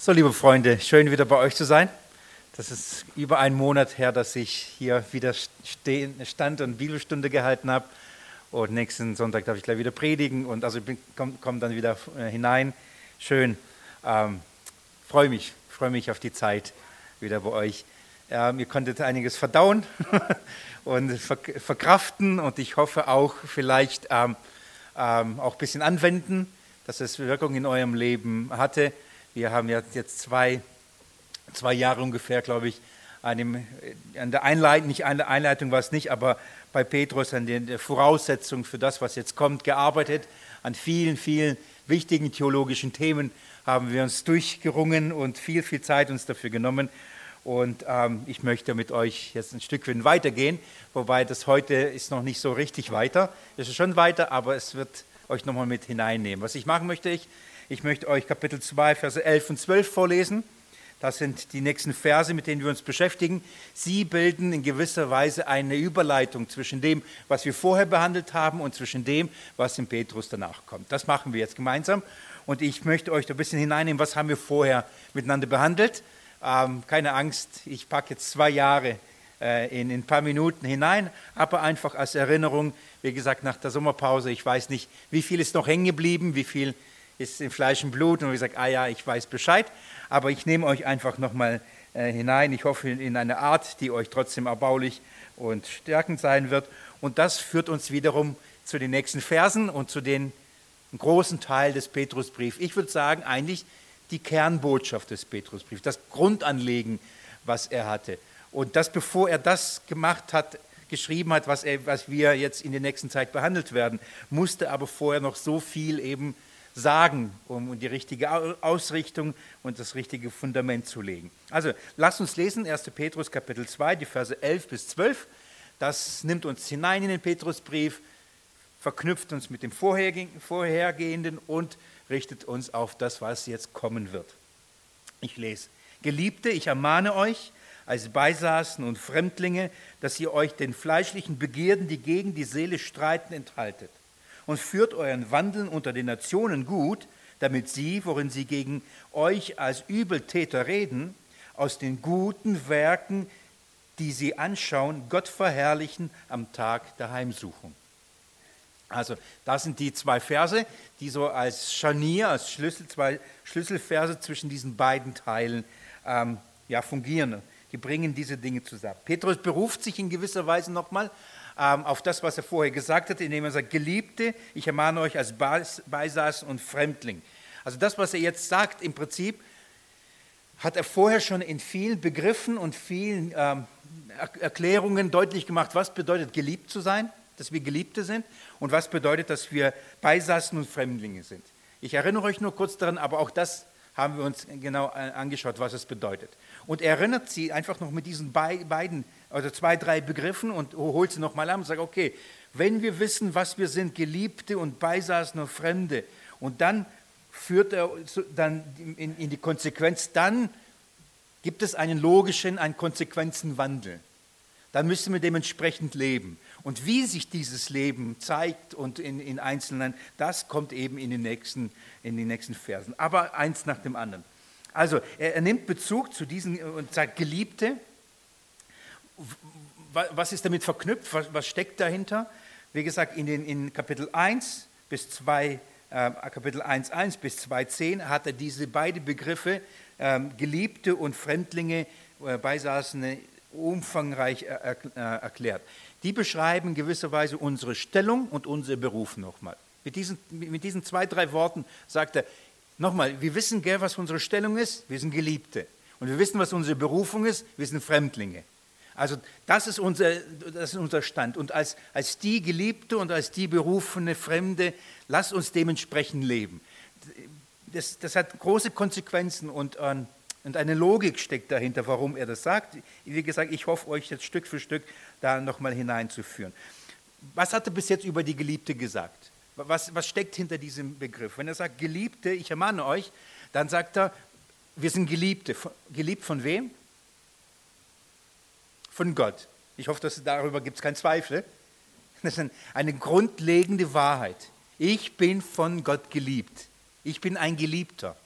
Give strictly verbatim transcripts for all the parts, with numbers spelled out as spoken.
So, liebe Freunde, schön wieder bei euch zu sein. Das ist über einen Monat her, dass ich hier wieder stehen, stand und Bibelstunde gehalten habe. Und nächsten Sonntag darf ich gleich wieder predigen und also ich komme komm dann wieder hinein. Schön, ähm, freue mich, freue mich auf die Zeit wieder bei euch. Ähm, ihr konntet einiges verdauen und verkraften und ich hoffe auch vielleicht ähm, ähm, auch ein bisschen anwenden, dass es Wirkung in eurem Leben hatte. Wir haben ja jetzt zwei, zwei Jahre ungefähr, glaube ich, an, dem, an der Einleitung, nicht an der Einleitung war es nicht, aber bei Petrus an den Voraussetzungen für das, was jetzt kommt, gearbeitet. An vielen, vielen wichtigen theologischen Themen haben wir uns durchgerungen und viel, viel Zeit uns dafür genommen. Und ähm, ich möchte mit euch jetzt ein Stückchen weitergehen, wobei das heute ist noch nicht so richtig weiter. Es ist schon weiter, aber es wird euch nochmal mit hineinnehmen. Was ich machen möchte, ich, ich möchte euch Kapitel zwei, Verse elf und zwölf vorlesen. Das sind die nächsten Verse, mit denen wir uns beschäftigen. Sie bilden in gewisser Weise eine Überleitung zwischen dem, was wir vorher behandelt haben und zwischen dem, was in Petrus danach kommt. Das machen wir jetzt gemeinsam. Und ich möchte euch da ein bisschen hineinnehmen, was haben wir vorher miteinander behandelt. Ähm, keine Angst, ich packe jetzt zwei Jahre äh, in, in ein paar Minuten hinein, aber einfach als Erinnerung, wie gesagt, nach der Sommerpause, ich weiß nicht, wie viel ist noch hängen geblieben, wie viel ist in Fleisch und Blut und wie gesagt, ah ja, ich weiß Bescheid, aber ich nehme euch einfach nochmal äh, hinein, ich hoffe in eine Art, die euch trotzdem erbaulich und stärkend sein wird und das führt uns wiederum zu den nächsten Versen und zu den großen Teil des Petrusbriefs. Ich würde sagen, eigentlich die Kernbotschaft des Petrusbriefs, das Grundanliegen, was er hatte. Und das, bevor er das gemacht hat, geschrieben hat, was, er, was wir jetzt in der nächsten Zeit behandelt werden, musste aber vorher noch so viel eben sagen, um die richtige Ausrichtung und das richtige Fundament zu legen. Also, lasst uns lesen, erster Petrus Kapitel zwei, die Verse elf bis zwölf. Das nimmt uns hinein in den Petrusbrief, verknüpft uns mit dem Vorhergehenden und richtet uns auf das, was jetzt kommen wird. Ich lese. Geliebte, ich ermahne euch, als Beisaßen und Fremdlinge, dass ihr euch den fleischlichen Begierden, die gegen die Seele streiten, enthaltet und führt euren Wandeln unter den Nationen gut, damit sie, worin sie gegen euch als Übeltäter reden, aus den guten Werken, die sie anschauen, Gott verherrlichen am Tag der Heimsuchung. Also das sind die zwei Verse, die so als Scharnier, als Schlüssel, zwei Schlüsselverse zwischen diesen beiden Teilen ähm, ja, fungieren. Die bringen diese Dinge zusammen. Petrus beruft sich in gewisser Weise nochmal ähm, auf das, was er vorher gesagt hat, indem er sagt, Geliebte, ich ermahne euch als Beisaßen und Fremdling. Also das, was er jetzt sagt, im Prinzip hat er vorher schon in vielen Begriffen und vielen ähm, Erklärungen deutlich gemacht, was bedeutet geliebt zu sein, dass wir Geliebte sind und was bedeutet, dass wir Beisaßen und Fremdlinge sind. Ich erinnere euch nur kurz daran, aber auch das haben wir uns genau angeschaut, was es bedeutet. Und er erinnert sie einfach noch mit diesen beiden, also zwei, drei Begriffen und holt sie nochmal an und sagt, okay, wenn wir wissen, was wir sind, Geliebte und Beisaßen und Fremde, und dann führt er dann in, in die Konsequenz, dann gibt es einen logischen, einen Konsequenzenwandel. Dann müssen wir dementsprechend leben. Und wie sich dieses Leben zeigt und in, in Einzelnen, das kommt eben in den, nächsten, in den nächsten Versen. Aber eins nach dem anderen. Also er, er nimmt Bezug zu diesen und sagt, Geliebte, was ist damit verknüpft, was, was steckt dahinter? Wie gesagt, in, den, in Kapitel eins bis zwei, äh, Kapitel eins, eins bis zwei, zehn hat er diese beiden Begriffe, äh, Geliebte und Fremdlinge, äh, Beisaßene, umfangreich er, er, erklärt. Die beschreiben in gewisser Weise unsere Stellung und unser Beruf nochmal. Mit diesen, mit diesen zwei, drei Worten sagt er, nochmal, wir wissen, gell, was unsere Stellung ist, wir sind Geliebte. Und wir wissen, was unsere Berufung ist, wir sind Fremdlinge. Also das ist unser, das ist unser Stand. Und als, als die Geliebte und als die berufene Fremde, lasst uns dementsprechend leben. Das, das hat große Konsequenzen und ähm, Und eine Logik steckt dahinter, warum er das sagt. Wie gesagt, ich hoffe, euch jetzt Stück für Stück da nochmal hineinzuführen. Was hat er bis jetzt über die Geliebte gesagt? Was, was steckt hinter diesem Begriff? Wenn er sagt, Geliebte, ich ermahne euch, dann sagt er, wir sind Geliebte. Geliebt von wem? Von Gott. Ich hoffe, dass darüber gibt es keinen Zweifel. Das ist eine grundlegende Wahrheit. Ich bin von Gott geliebt. Ich bin ein Geliebter.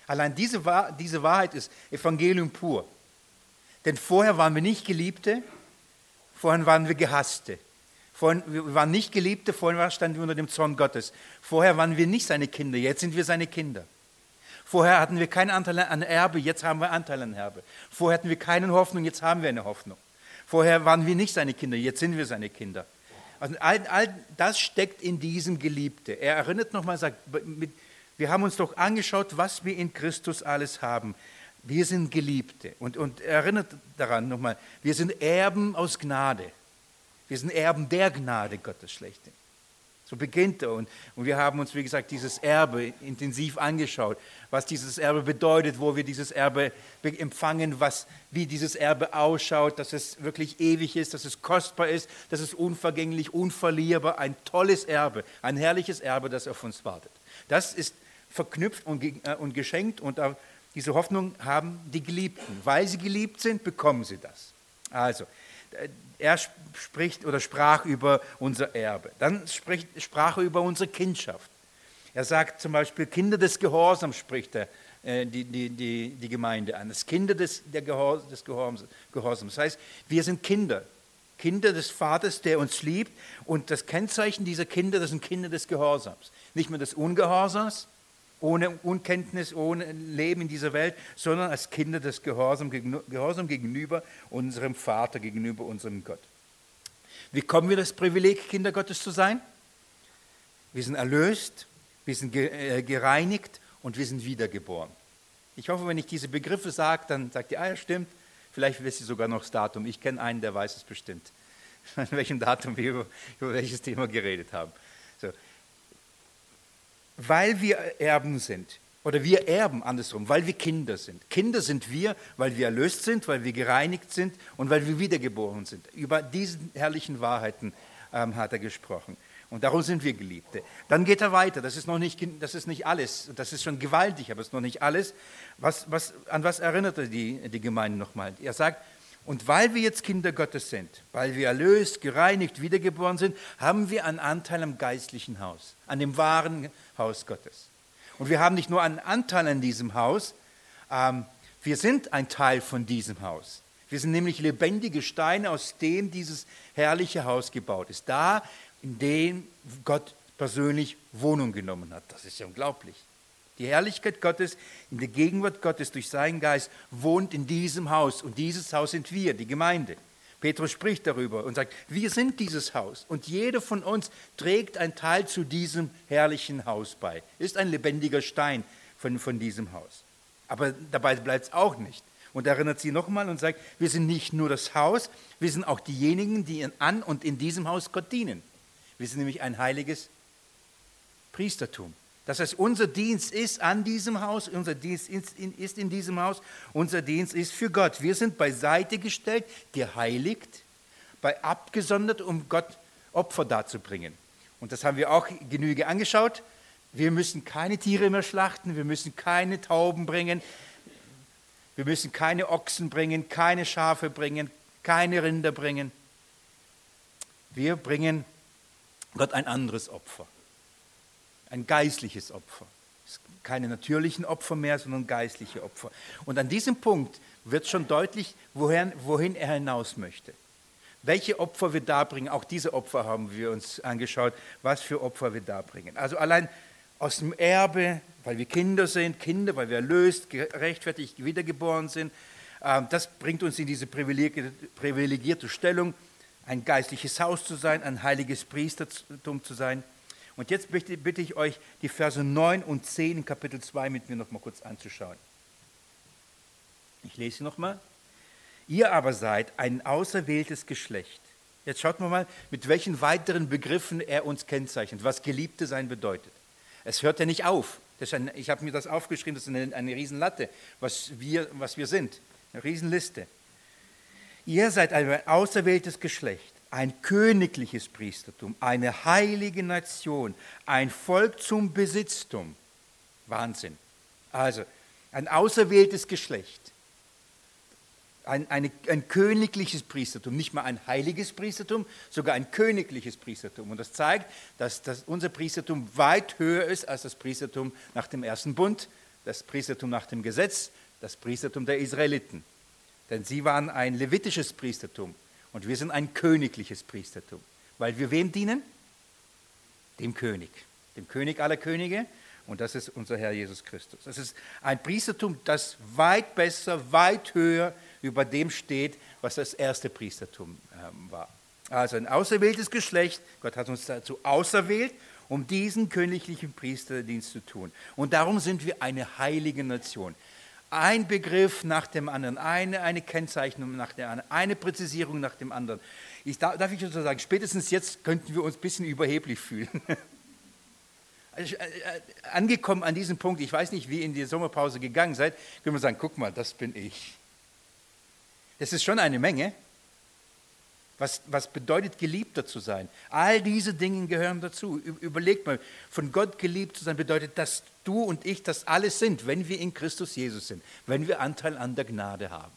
Allein diese, Wahr- diese Wahrheit ist Evangelium pur. Denn vorher waren wir nicht Geliebte, vorher waren wir Gehasste. Vorhin, wir waren nicht Geliebte, vorher standen wir unter dem Zorn Gottes. Vorher waren wir nicht seine Kinder, jetzt sind wir seine Kinder. Vorher hatten wir keinen Anteil an Erbe, jetzt haben wir Anteil an Erbe. Vorher hatten wir keine Hoffnung, jetzt haben wir eine Hoffnung. Vorher waren wir nicht seine Kinder, jetzt sind wir seine Kinder. Also all, all das steckt in diesem Geliebte. Er erinnert nochmal, sagt, mit, wir haben uns doch angeschaut, was wir in Christus alles haben. Wir sind Geliebte. Und, und er erinnert daran nochmal, wir sind Erben aus Gnade. Wir sind Erben der Gnade Gottes schlechthin. So beginnt er. Und, und wir haben uns, wie gesagt, dieses Erbe intensiv angeschaut, was dieses Erbe bedeutet, wo wir dieses Erbe empfangen, was, wie dieses Erbe ausschaut, dass es wirklich ewig ist, dass es kostbar ist, dass es unvergänglich, unverlierbar, ein tolles Erbe, ein herrliches Erbe, das auf uns wartet. Das ist verknüpft und, äh, und geschenkt und äh, diese Hoffnung haben die Geliebten. Weil sie geliebt sind, bekommen sie das. Also, er spricht oder sprach über unser Erbe. Dann spricht, sprach er über unsere Kindschaft. Er sagt zum Beispiel, Kinder des Gehorsams spricht er äh, die, die, die, die Gemeinde an. Das Kinder des, der Gehors, des Gehorsams, Gehorsams. Das heißt, wir sind Kinder. Kinder des Vaters, der uns liebt. Und das Kennzeichen dieser Kinder, das sind Kinder des Gehorsams. Nicht mehr des Ungehorsams, ohne Unkenntnis, ohne Leben in dieser Welt, sondern als Kinder des Gehorsams Gehorsam gegenüber unserem Vater, gegenüber unserem Gott. Wie kommen wir das Privileg, Kinder Gottes zu sein? Wir sind erlöst, wir sind gereinigt und wir sind wiedergeboren. Ich hoffe, wenn ich diese Begriffe sage, dann sagt ihr, ah ja, stimmt, vielleicht wisst ihr sogar noch das Datum. Ich kenne einen, der weiß es bestimmt, an welchem Datum wir über, über welches Thema geredet haben. So. Weil wir Erben sind, oder wir erben andersrum, weil wir Kinder sind. Kinder sind wir, weil wir erlöst sind, weil wir gereinigt sind und weil wir wiedergeboren sind. Über diese herrlichen Wahrheiten ähm, hat er gesprochen. Und darum sind wir Geliebte. Dann geht er weiter, das ist noch nicht, das ist nicht alles, das ist schon gewaltig, aber es ist noch nicht alles. Was, was, an was erinnert er die, die Gemeinde nochmal? Er sagt, und weil wir jetzt Kinder Gottes sind, weil wir erlöst, gereinigt, wiedergeboren sind, haben wir einen Anteil am geistlichen Haus, an dem wahren Haus Gottes. Und wir haben nicht nur einen Anteil an diesem Haus, ähm, wir sind ein Teil von diesem Haus. Wir sind nämlich lebendige Steine, aus denen dieses herrliche Haus gebaut ist. Da, in dem Gott persönlich Wohnung genommen hat. Das ist ja unglaublich. Die Herrlichkeit Gottes, in der Gegenwart Gottes durch seinen Geist wohnt in diesem Haus. Und dieses Haus sind wir, die Gemeinde. Petrus spricht darüber und sagt, wir sind dieses Haus. Und jeder von uns trägt einen Teil zu diesem herrlichen Haus bei. Ist ein lebendiger Stein von, von diesem Haus. Aber dabei bleibt es auch nicht. Und erinnert sie nochmal und sagt, wir sind nicht nur das Haus, wir sind auch diejenigen, die an und in diesem Haus Gott dienen. Wir sind nämlich ein heiliges Priestertum. Das heißt, unser Dienst ist an diesem Haus, unser Dienst ist in diesem Haus, unser Dienst ist für Gott. Wir sind beiseite gestellt, geheiligt, bei abgesondert, um Gott Opfer darzubringen. Und das haben wir auch Genüge angeschaut. Wir müssen keine Tiere mehr schlachten, wir müssen keine Tauben bringen, wir müssen keine Ochsen bringen, keine Schafe bringen, keine Rinder bringen. Wir bringen Gott ein anderes Opfer. Ein geistliches Opfer. Keine natürlichen Opfer mehr, sondern geistliche Opfer. Und an diesem Punkt wird schon deutlich, wohin, wohin er hinaus möchte. Welche Opfer wir darbringen, auch diese Opfer haben wir uns angeschaut, was für Opfer wir darbringen. Also allein aus dem Erbe, weil wir Kinder sind, Kinder, weil wir erlöst, gerechtfertigt, wiedergeboren sind, das bringt uns in diese privilegierte Stellung, ein geistliches Haus zu sein, ein heiliges Priestertum zu sein. Und jetzt bitte, bitte ich euch, die Verse neun und zehn in Kapitel zwei mit mir noch mal kurz anzuschauen. Ich lese sie nochmal. Ihr aber seid ein auserwähltes Geschlecht. Jetzt schaut mal mal, mit welchen weiteren Begriffen er uns kennzeichnet, was Geliebte sein bedeutet. Es hört ja nicht auf. Das ist ein, ich habe mir das aufgeschrieben, das ist eine, eine Riesenlatte, was wir, was wir sind. Eine Riesenliste. Ihr seid ein auserwähltes Geschlecht, ein königliches Priestertum, eine heilige Nation, ein Volk zum Besitztum. Wahnsinn. Also, ein auserwähltes Geschlecht, ein, eine, ein königliches Priestertum, nicht mal ein heiliges Priestertum, sogar ein königliches Priestertum. Und das zeigt, dass, dass unser Priestertum weit höher ist als das Priestertum nach dem ersten Bund, das Priestertum nach dem Gesetz, das Priestertum der Israeliten. Denn sie waren ein levitisches Priestertum und wir sind ein königliches Priestertum. Weil wir wem dienen? Dem König, dem König aller Könige, und das ist unser Herr Jesus Christus. Das ist ein Priestertum, das weit besser, weit höher über dem steht, was das erste Priestertum ähm, war. Also ein auserwähltes Geschlecht, Gott hat uns dazu auserwählt, um diesen königlichen Priesterdienst zu tun. Und darum sind wir eine heilige Nation. Ein Begriff nach dem anderen, eine, eine Kennzeichnung nach der anderen, eine Präzisierung nach dem anderen. Ich, darf, darf ich so sagen, spätestens jetzt könnten wir uns ein bisschen überheblich fühlen. Also, äh, angekommen an diesem Punkt, ich weiß nicht, wie ihr in die Sommerpause gegangen seid, können wir sagen, guck mal, das bin ich. Das ist schon eine Menge. Was, was bedeutet, Geliebter zu sein? All diese Dinge gehören dazu. Überlegt mal, von Gott geliebt zu sein bedeutet, dass du und ich das alles sind, wenn wir in Christus Jesus sind, wenn wir Anteil an der Gnade haben.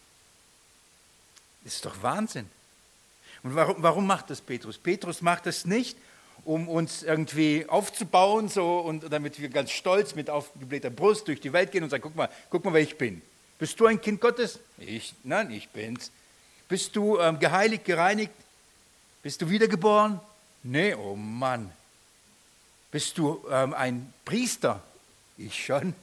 Das ist doch Wahnsinn. Und warum, warum macht das Petrus? Petrus macht das nicht, um uns irgendwie aufzubauen, so, und damit wir ganz stolz mit aufgeblähter Brust durch die Welt gehen und sagen, guck mal, guck mal, wer ich bin. Bist du ein Kind Gottes? Ich? Nein, ich bin's. Bist du ähm, geheiligt, gereinigt? Bist du wiedergeboren? Nee, oh Mann. Bist du ähm, ein Priester? Ich schon.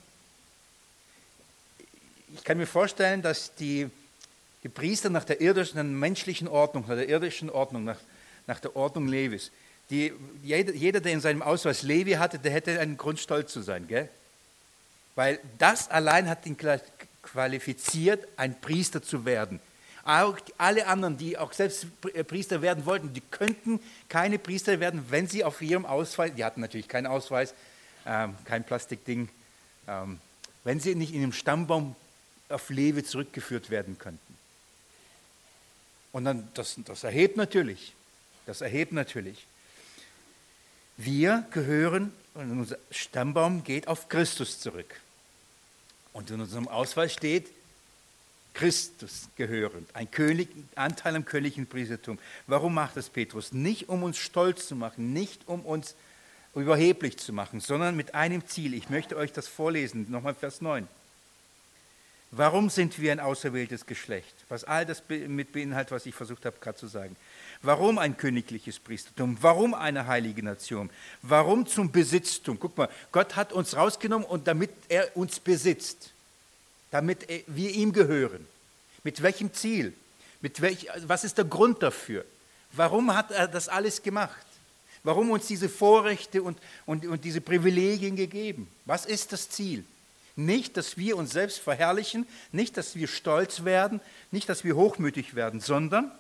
Ich kann mir vorstellen, dass die, die Priester nach der irdischen, menschlichen Ordnung, nach der irdischen Ordnung, nach, nach der Ordnung Levis, die, jeder, jeder, der in seinem Ausweis Levi hatte, der hätte einen Grund, stolz zu sein, gell? Weil das allein hat ihn qualifiziert, ein Priester zu werden. Auch alle anderen, die auch selbst Priester werden wollten, die könnten keine Priester werden, wenn sie auf ihrem Ausweis, die hatten natürlich keinen Ausweis, ähm, kein Plastikding, ähm, wenn sie nicht in dem Stammbaum auf Levi zurückgeführt werden könnten. Und dann, das, das erhebt natürlich, das erhebt natürlich. Wir gehören, und unser Stammbaum geht auf Christus zurück. Und in unserem Ausweis steht, Christus gehörend, ein König, Anteil am königlichen Priestertum. Warum macht das Petrus? Nicht um uns stolz zu machen, nicht um uns überheblich zu machen, sondern mit einem Ziel. Ich möchte euch das vorlesen, nochmal Vers neun. Warum sind wir ein auserwähltes Geschlecht? Was all das mit beinhaltet, was ich versucht habe gerade zu sagen. Warum ein königliches Priestertum? Warum eine heilige Nation? Warum zum Besitztum? Guck mal, Gott hat uns rausgenommen, und damit er uns besitzt, damit wir ihm gehören. Mit welchem Ziel? Mit welch, was ist der Grund dafür? Warum hat er das alles gemacht? Warum uns diese Vorrechte und, und, und diese Privilegien gegeben? Was ist das Ziel? Nicht, dass wir uns selbst verherrlichen, nicht, dass wir stolz werden, nicht, dass wir hochmütig werden, sondern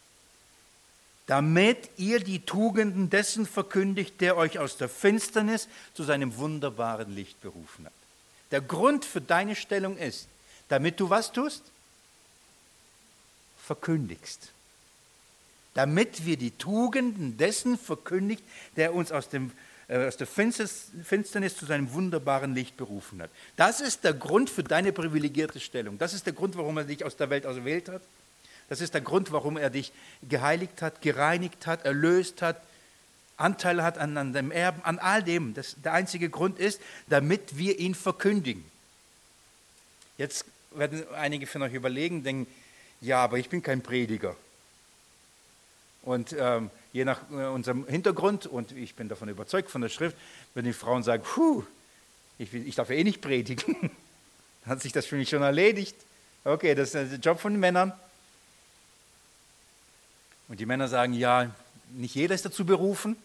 damit ihr die Tugenden dessen verkündigt, der euch aus der Finsternis zu seinem wunderbaren Licht berufen hat. Der Grund für deine Stellung ist, damit du was tust? Verkündigst. Damit wir die Tugenden dessen verkündigt, der uns aus, dem, äh, aus der Finsternis zu seinem wunderbaren Licht berufen hat. Das ist der Grund für deine privilegierte Stellung. Das ist der Grund, warum er dich aus der Welt auserwählt hat. Das ist der Grund, warum er dich geheiligt hat, gereinigt hat, erlöst hat, Anteil hat an, an dem Erben, an all dem. Das, der einzige Grund ist, damit wir ihn verkündigen. Jetzt werden einige von euch überlegen, denken, ja, aber ich bin kein Prediger. Und ähm, je nach äh, unserem Hintergrund, und ich bin davon überzeugt von der Schrift, wenn die Frauen sagen, puh, ich, ich darf ja eh nicht predigen, dann hat sich das für mich schon erledigt. Okay, das ist der Job von den Männern. Und die Männer sagen, ja, nicht jeder ist dazu berufen.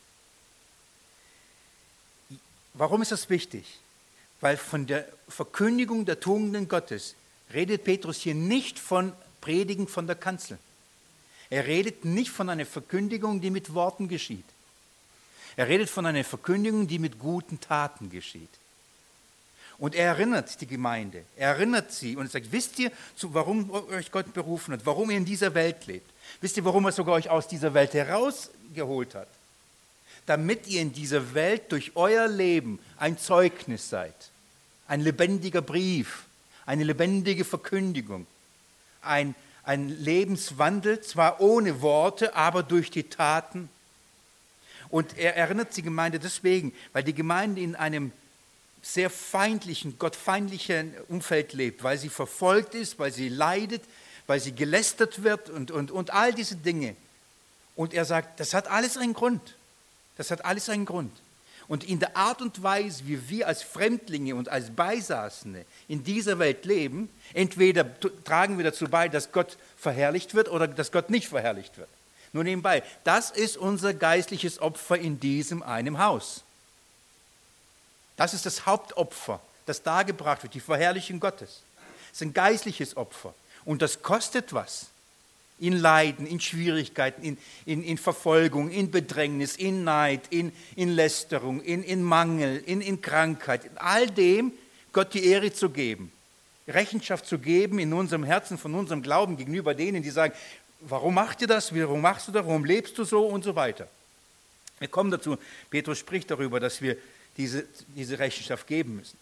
Warum ist das wichtig? Weil von der Verkündigung der Tugenden Gottes redet Petrus hier nicht von Predigen von der Kanzel. Er redet nicht von einer Verkündigung, die mit Worten geschieht. Er redet von einer Verkündigung, die mit guten Taten geschieht. Und er erinnert die Gemeinde, er erinnert sie und sagt, wisst ihr, warum euch Gott berufen hat, warum ihr in dieser Welt lebt? Wisst ihr, warum er sogar euch aus dieser Welt herausgeholt hat? Damit ihr in dieser Welt durch euer Leben ein Zeugnis seid, ein lebendiger Brief, eine lebendige Verkündigung, ein, ein Lebenswandel, zwar ohne Worte, aber durch die Taten. Und er erinnert die Gemeinde deswegen, weil die Gemeinde in einem sehr feindlichen, gottfeindlichen Umfeld lebt, weil sie verfolgt ist, weil sie leidet, weil sie gelästert wird und, und, und all diese Dinge. Und er sagt, das hat alles einen Grund. Das hat alles einen Grund. Und in der Art und Weise, wie wir als Fremdlinge und als Beisaßene in dieser Welt leben, entweder tragen wir dazu bei, dass Gott verherrlicht wird oder dass Gott nicht verherrlicht wird. Nur nebenbei, das ist unser geistliches Opfer in diesem einem Haus. Das ist das Hauptopfer, das dargebracht wird, die Verherrlichung Gottes. Das ist ein geistliches Opfer. Und das kostet was. In Leiden, in Schwierigkeiten, in, in, in Verfolgung, in Bedrängnis, in Neid, in, in Lästerung, in, in Mangel, in, in Krankheit, in all dem Gott die Ehre zu geben, Rechenschaft zu geben in unserem Herzen, von unserem Glauben gegenüber denen, die sagen, warum macht ihr das, warum machst du das, warum lebst du so und so weiter. Wir kommen dazu, Petrus spricht darüber, dass wir diese, diese Rechenschaft geben müssen.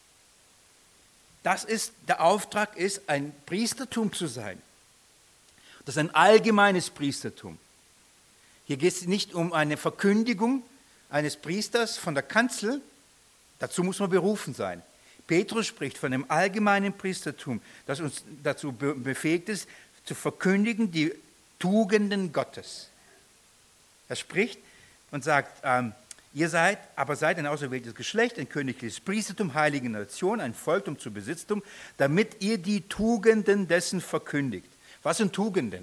Das ist, der Auftrag ist, ein Priestertum zu sein. Das ist ein allgemeines Priestertum. Hier geht es nicht um eine Verkündigung eines Priesters von der Kanzel, dazu muss man berufen sein. Petrus spricht von einem allgemeinen Priestertum, das uns dazu befähigt ist, zu verkündigen die Tugenden Gottes. Er spricht und sagt, ähm, ihr seid, aber seid ein auserwähltes Geschlecht, ein königliches Priestertum, heilige Nation, ein Volktum zu Besitztum, damit ihr die Tugenden dessen verkündigt. Was sind Tugenden?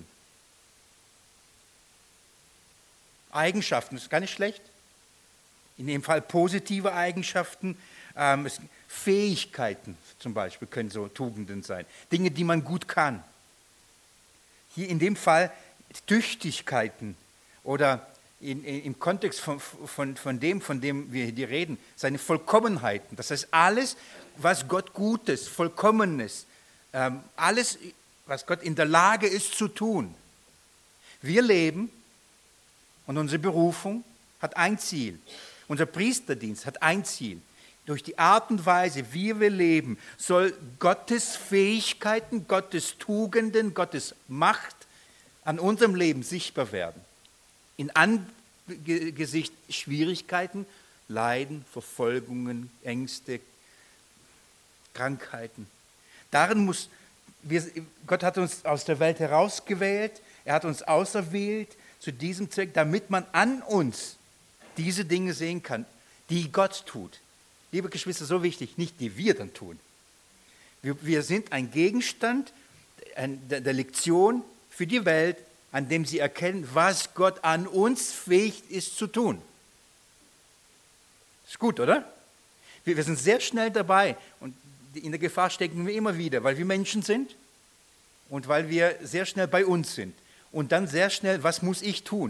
Eigenschaften, das ist gar nicht schlecht. In dem Fall positive Eigenschaften, ähm, es, Fähigkeiten zum Beispiel können so Tugenden sein. Dinge, die man gut kann. Hier in dem Fall Tüchtigkeiten oder in, in, im Kontext von, von, von dem, von dem wir hier reden, seine Vollkommenheiten. Das heißt, alles, was Gott Gutes, Vollkommenes, ähm, alles, was Gott in der Lage ist zu tun. Wir leben und unsere Berufung hat ein Ziel. Unser Priesterdienst hat ein Ziel. Durch die Art und Weise, wie wir leben, soll Gottes Fähigkeiten, Gottes Tugenden, Gottes Macht an unserem Leben sichtbar werden. In Angesicht Schwierigkeiten, Leiden, Verfolgungen, Ängste, Krankheiten. Darin muss Wir, Gott hat uns aus der Welt herausgewählt, er hat uns auserwählt zu diesem Zweck, damit man an uns diese Dinge sehen kann, die Gott tut. Liebe Geschwister, so wichtig, nicht die wir dann tun. Wir, wir sind ein Gegenstand der, der Lektion für die Welt, an dem sie erkennen, was Gott an uns fähig ist zu tun. Ist gut, oder? Wir, wir sind sehr schnell dabei und in der Gefahr stecken wir immer wieder, weil wir Menschen sind und weil wir sehr schnell bei uns sind. Und dann sehr schnell, was muss ich tun?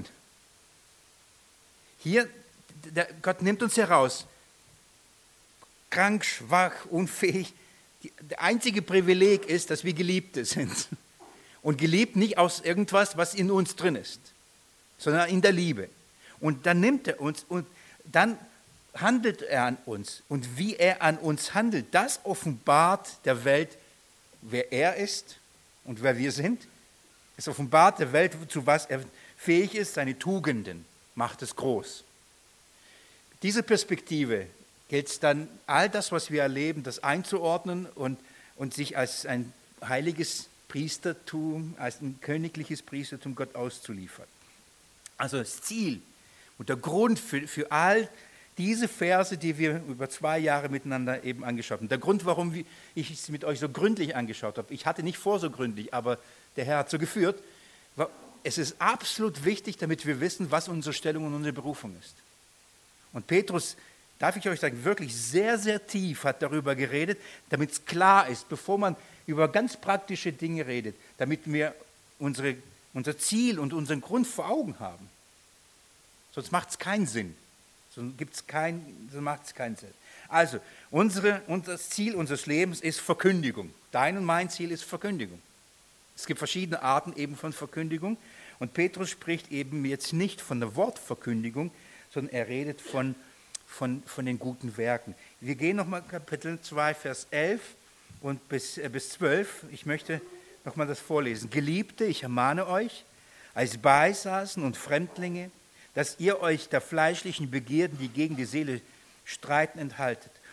Hier, der, Gott nimmt uns heraus. Krank, schwach, unfähig. Die, der einzige Privileg ist, dass wir Geliebte sind. Und geliebt nicht aus irgendwas, was in uns drin ist, sondern in der Liebe. Und dann nimmt er uns und dann handelt er an uns. Und wie er an uns handelt, das offenbart der Welt, wer er ist und wer wir sind. Es offenbart der Welt, zu was er fähig ist, seine Tugenden macht es groß. Diese Perspektive gilt es dann, all das, was wir erleben, das einzuordnen und, und sich als ein heiliges Priestertum, als ein königliches Priestertum Gott auszuliefern. Also das Ziel und der Grund für, für all diese Verse, die wir über zwei Jahre miteinander eben angeschaut haben. Der Grund, warum ich es mit euch so gründlich angeschaut habe, ich hatte nicht vor so gründlich, aber der Herr hat so geführt, war, es ist absolut wichtig, damit wir wissen, was unsere Stellung und unsere Berufung ist. Und Petrus, darf ich euch sagen, wirklich sehr, sehr tief hat darüber geredet, damit es klar ist, bevor man über ganz praktische Dinge redet, damit wir unsere, unser Ziel und unseren Grund vor Augen haben. Sonst macht es keinen Sinn. Sonst gibt's kein, sonst macht es keinen Sinn. Also, unsere, unser Ziel unseres Lebens ist Verkündigung. Dein und mein Ziel ist Verkündigung. Es gibt verschiedene Arten eben von Verkündigung. Und Petrus spricht eben jetzt nicht von der Wortverkündigung, sondern er redet von, von, von den guten Werken. Wir gehen nochmal Kapitel zwei, Vers elf und bis, äh, bis zwölf. Ich möchte nochmal das vorlesen. Geliebte, ich ermahne euch, als Beisaßen und Fremdlinge, dass ihr euch der fleischlichen Begierden, die gegen die Seele streiten, enthaltet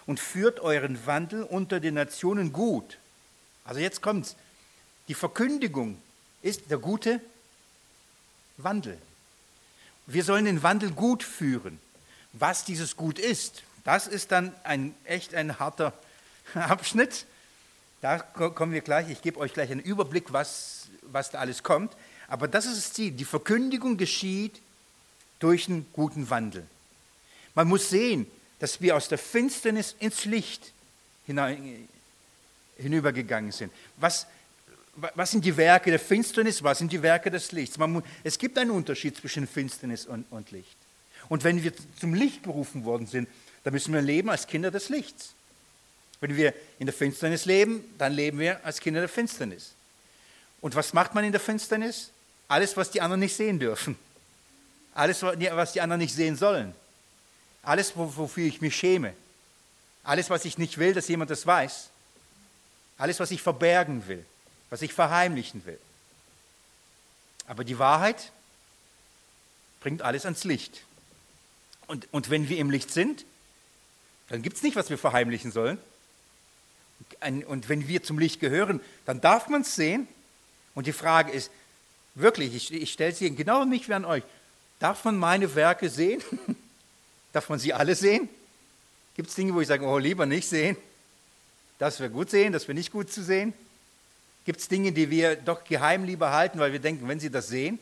und führt euren Wandel unter den Nationen gut. Also jetzt kommt's. Die Verkündigung ist der gute Wandel. Wir sollen den Wandel gut führen. Was dieses Gut ist, das ist dann ein, echt ein harter Abschnitt. Da kommen wir gleich, ich gebe euch gleich einen Überblick, was, was da alles kommt. Aber das ist das Ziel. Die Verkündigung geschieht durch einen guten Wandel. Man muss sehen, dass wir aus der Finsternis ins Licht hinein, hinübergegangen sind. Was, was sind die Werke der Finsternis, was sind die Werke des Lichts? Man muss, es gibt einen Unterschied zwischen Finsternis und, und Licht. Und wenn wir zum Licht berufen worden sind, dann müssen wir leben als Kinder des Lichts. Wenn wir in der Finsternis leben, dann leben wir als Kinder der Finsternis. Und was macht man in der Finsternis? Alles, was die anderen nicht sehen dürfen. Alles, was die anderen nicht sehen sollen. Alles, wofür ich mich schäme. Alles, was ich nicht will, dass jemand das weiß. Alles, was ich verbergen will, was ich verheimlichen will. Aber die Wahrheit bringt alles ans Licht. Und, und wenn wir im Licht sind, dann gibt es nicht, was wir verheimlichen sollen. Und wenn wir zum Licht gehören, dann darf man es sehen. Und die Frage ist, wirklich, ich, ich stelle sie genau an mich wie an euch, darf man meine Werke sehen? Darf man sie alle sehen? Gibt es Dinge, wo ich sage, oh, lieber nicht sehen? Das wäre gut sehen, das wäre nicht gut zu sehen? Gibt es Dinge, die wir doch geheim lieber halten, weil wir denken, wenn sie das sehen?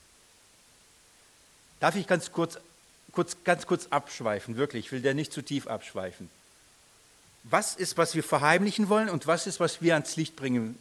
Darf ich ganz kurz, kurz, ganz kurz abschweifen, wirklich, ich will da nicht zu tief abschweifen. Was ist, was wir verheimlichen wollen und was ist, was wir ans Licht bringen?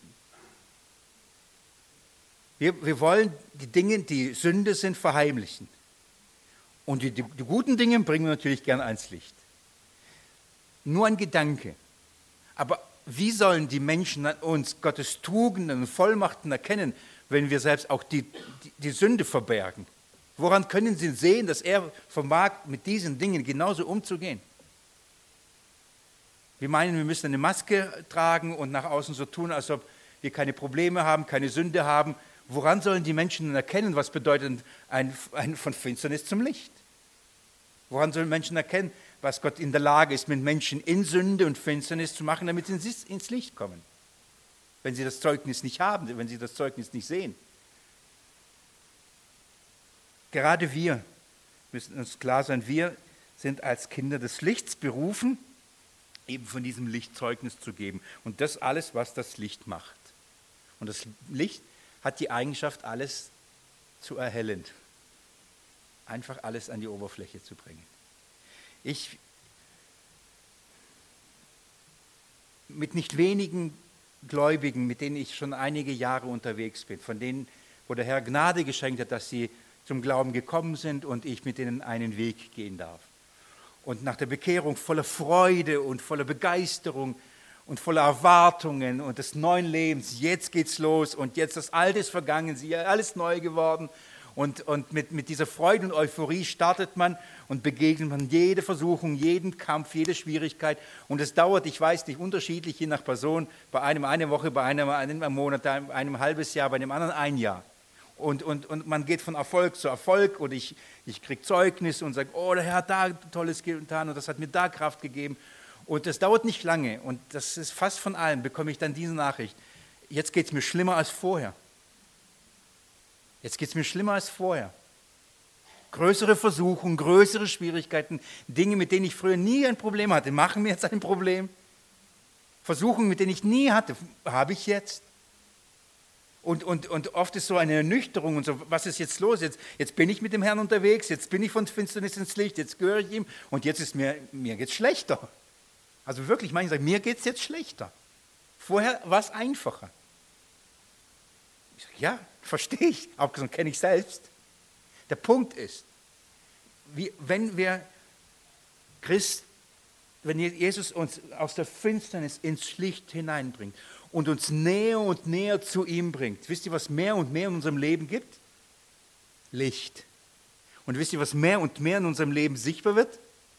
Wir, wir wollen die Dinge, die Sünde sind, verheimlichen. Und die, die, die guten Dinge bringen wir natürlich gern ans Licht. Nur ein Gedanke. Aber wie sollen die Menschen an uns Gottes Tugenden und Vollmachten erkennen, wenn wir selbst auch die, die, die Sünde verbergen? Woran können sie sehen, dass er vermag, mit diesen Dingen genauso umzugehen? Wir meinen, wir müssen eine Maske tragen und nach außen so tun, als ob wir keine Probleme haben, keine Sünde haben. Woran sollen die Menschen denn erkennen, was bedeutet ein, ein von Finsternis zum Licht? Woran sollen Menschen erkennen, was Gott in der Lage ist, mit Menschen in Sünde und Finsternis zu machen, damit sie ins Licht kommen? Wenn sie das Zeugnis nicht haben, wenn sie das Zeugnis nicht sehen. Gerade wir müssen uns klar sein, wir sind als Kinder des Lichts berufen, eben von diesem Licht Zeugnis zu geben. Und das alles, was das Licht macht. Und das Licht hat die Eigenschaft, alles zu erhellen. Einfach alles an die Oberfläche zu bringen. Ich, mit nicht wenigen Gläubigen, mit denen ich schon einige Jahre unterwegs bin, von denen, wo der Herr Gnade geschenkt hat, dass sie zum Glauben gekommen sind und ich mit ihnen einen Weg gehen darf. Und nach der Bekehrung voller Freude und voller Begeisterung und voller Erwartungen und des neuen Lebens, jetzt geht's los und jetzt das Alte ist vergangen, sie ist alles neu geworden. Und, und mit, mit dieser Freude und Euphorie startet man und begegnet man jede Versuchung, jeden Kampf, jede Schwierigkeit. Und es dauert, ich weiß nicht, unterschiedlich je nach Person, bei einem eine Woche, bei einem einen Monat, bei einem ein halbes Jahr, bei dem anderen ein Jahr. Und, und, und man geht von Erfolg zu Erfolg und ich, ich kriege Zeugnis und sage, oh, der Herr hat da Tolles getan und das hat mir da Kraft gegeben. Und das dauert nicht lange und das ist fast von allen, bekomme ich dann diese Nachricht. Jetzt geht es mir schlimmer als vorher. Jetzt geht es mir schlimmer als vorher. Größere Versuchungen, größere Schwierigkeiten, Dinge, mit denen ich früher nie ein Problem hatte, machen mir jetzt ein Problem. Versuchungen, mit denen ich nie hatte, habe ich jetzt. Und, und, und oft ist so eine Ernüchterung und so, was ist jetzt los? Jetzt, jetzt bin ich mit dem Herrn unterwegs, jetzt bin ich von Finsternis ins Licht, jetzt gehöre ich ihm und jetzt ist mir, mir geht's schlechter. Also wirklich, manche sagen, mir geht es jetzt schlechter. Vorher war es einfacher. Ich sage, ja, verstehe ich, auch so kenne ich selbst. Der Punkt ist, wie, wenn wir Christ, wenn Jesus uns aus der Finsternis ins Licht hineinbringt und uns näher und näher zu ihm bringt, wisst ihr, was mehr und mehr in unserem Leben gibt? Licht. Und wisst ihr, was mehr und mehr in unserem Leben sichtbar wird?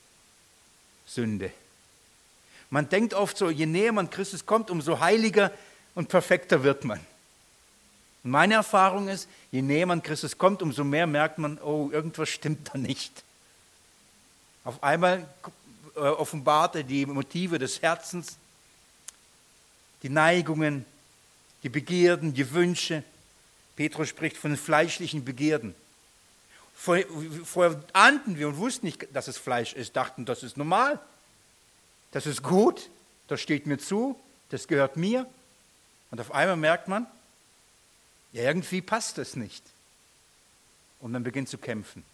Sünde. Man denkt oft so, je näher man Christus kommt, umso heiliger und perfekter wird man. Und meine Erfahrung ist, je näher man Christus kommt, umso mehr merkt man, oh, irgendwas stimmt da nicht. Auf einmal äh, offenbart er die Motive des Herzens, die Neigungen, die Begierden, die Wünsche. Petrus spricht von den fleischlichen Begierden. Vorher, vorher ahnten wir und wussten nicht, dass es Fleisch ist, dachten, das ist normal, das ist gut, das steht mir zu, das gehört mir. Und auf einmal merkt man, ja, irgendwie passt es nicht. Und man beginnt zu kämpfen.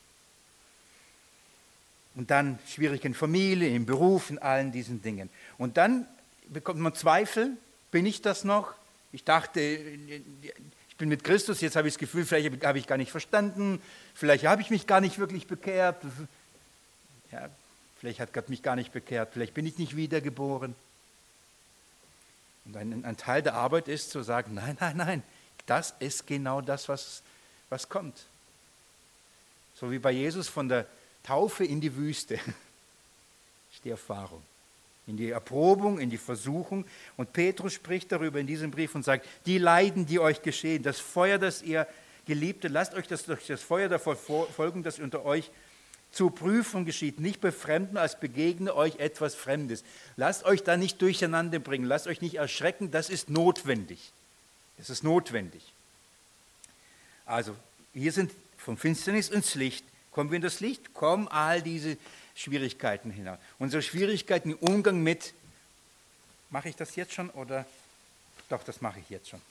Und dann Schwierigkeiten in Familie, im Beruf, in allen diesen Dingen. Und dann bekommt man Zweifel, bin ich das noch? Ich dachte, ich bin mit Christus, jetzt habe ich das Gefühl, vielleicht habe ich gar nicht verstanden, vielleicht habe ich mich gar nicht wirklich bekehrt, ja, vielleicht hat Gott mich gar nicht bekehrt, vielleicht bin ich nicht wiedergeboren. Und ein, ein Teil der Arbeit ist zu sagen, nein, nein, nein, das ist genau das, was, was kommt. So wie bei Jesus von der Taufe in die Wüste ist die Erfahrung, in die Erprobung, in die Versuchung. Und Petrus spricht darüber in diesem Brief und sagt, die Leiden, die euch geschehen, das Feuer, das ihr Geliebte, lasst euch das durch das Feuer der Verfolgung, das unter euch zur Prüfung geschieht, nicht befremden, als begegne euch etwas Fremdes. Lasst euch da nicht durcheinander bringen, lasst euch nicht erschrecken, das ist notwendig. Das ist notwendig. Also, hier sind vom Finsternis ins Licht. Kommen wir in das Licht, kommen all diese Schwierigkeiten hinein. Unsere Schwierigkeiten im Umgang mit, mache ich das jetzt schon oder, doch, das mache ich jetzt schon.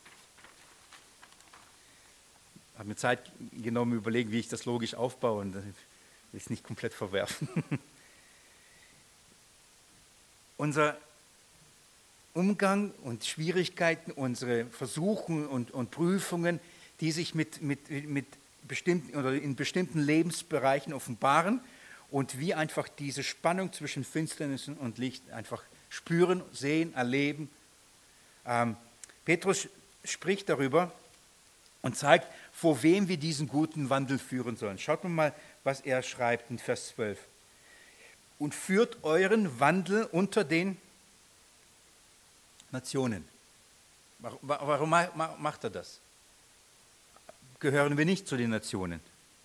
Ich habe mir Zeit genommen, überlegen, wie ich das logisch aufbaue und will es nicht komplett verwerfen. Unser Umgang und Schwierigkeiten, unsere Versuchungen und, und Prüfungen, die sich mit, mit, mit bestimmten oder in bestimmten Lebensbereichen offenbaren und wir einfach diese Spannung zwischen Finsternis und Licht einfach spüren, sehen, erleben. Ähm, Petrus spricht darüber und zeigt, vor wem wir diesen guten Wandel führen sollen. Schaut mal, was er schreibt in Vers zwölf. Und führt euren Wandel unter den Nationen. Warum macht er das? Gehören wir nicht zu den Nationen?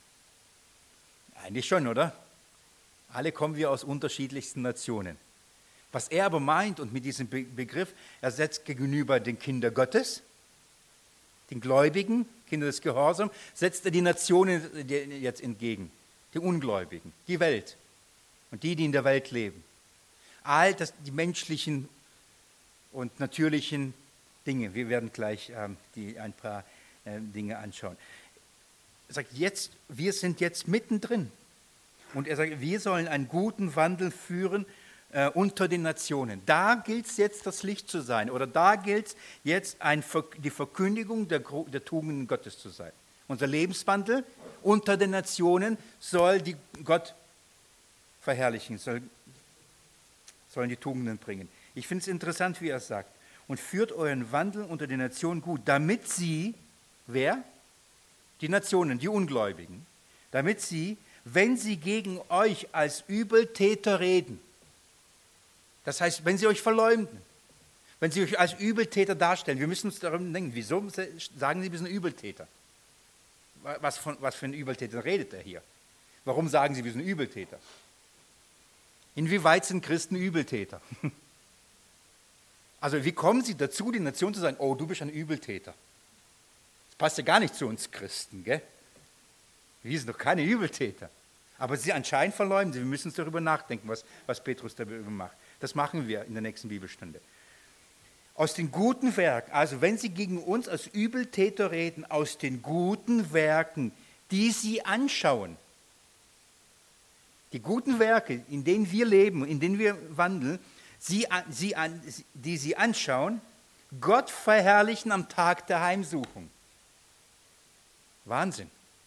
Eigentlich schon, oder? Alle kommen wir aus unterschiedlichsten Nationen. Was er aber meint und mit diesem Begriff, er setzt gegenüber den Kindern Gottes, den Gläubigen, Kinder des Gehorsams, setzt er die Nationen jetzt entgegen, die Ungläubigen, die Welt und die, die in der Welt leben. All das, die menschlichen und natürlichen Dinge. Wir werden gleich ähm, die, ein paar äh, Dinge anschauen. Er sagt, jetzt, wir sind jetzt mittendrin. Und er sagt, wir sollen einen guten Wandel führen äh, unter den Nationen. Da gilt es jetzt, das Licht zu sein. Oder da gilt es jetzt, ein, die Verkündigung der, der Tugenden Gottes zu sein. Unser Lebenswandel unter den Nationen soll die Gott verherrlichen, soll, sollen die Tugenden bringen. Ich finde es interessant, wie er es sagt. Und führt euren Wandel unter den Nationen gut, damit sie, wer? Die Nationen, die Ungläubigen, damit sie, wenn sie gegen euch als Übeltäter reden, das heißt, wenn sie euch verleumden, wenn sie euch als Übeltäter darstellen, wir müssen uns darum denken, wieso sagen sie, wir sind Übeltäter? Was, von, was für ein Übeltäter redet er hier? Warum sagen sie, wir sind Übeltäter? Inwieweit sind Christen Übeltäter? Also wie kommen sie dazu, die Nation zu sagen, oh, du bist ein Übeltäter? Das passt ja gar nicht zu uns Christen, gell? Wir sind doch keine Übeltäter. Aber sie anscheinend verleumden sie. Wir müssen uns darüber nachdenken, was, was Petrus darüber macht. Das machen wir in der nächsten Bibelstunde. Aus den guten Werken, also wenn sie gegen uns als Übeltäter reden, aus den guten Werken, die sie anschauen, die guten Werke, in denen wir leben, in denen wir wandeln, sie, sie, die sie anschauen, Gott verherrlichen am Tag der Heimsuchung. Wahnsinn.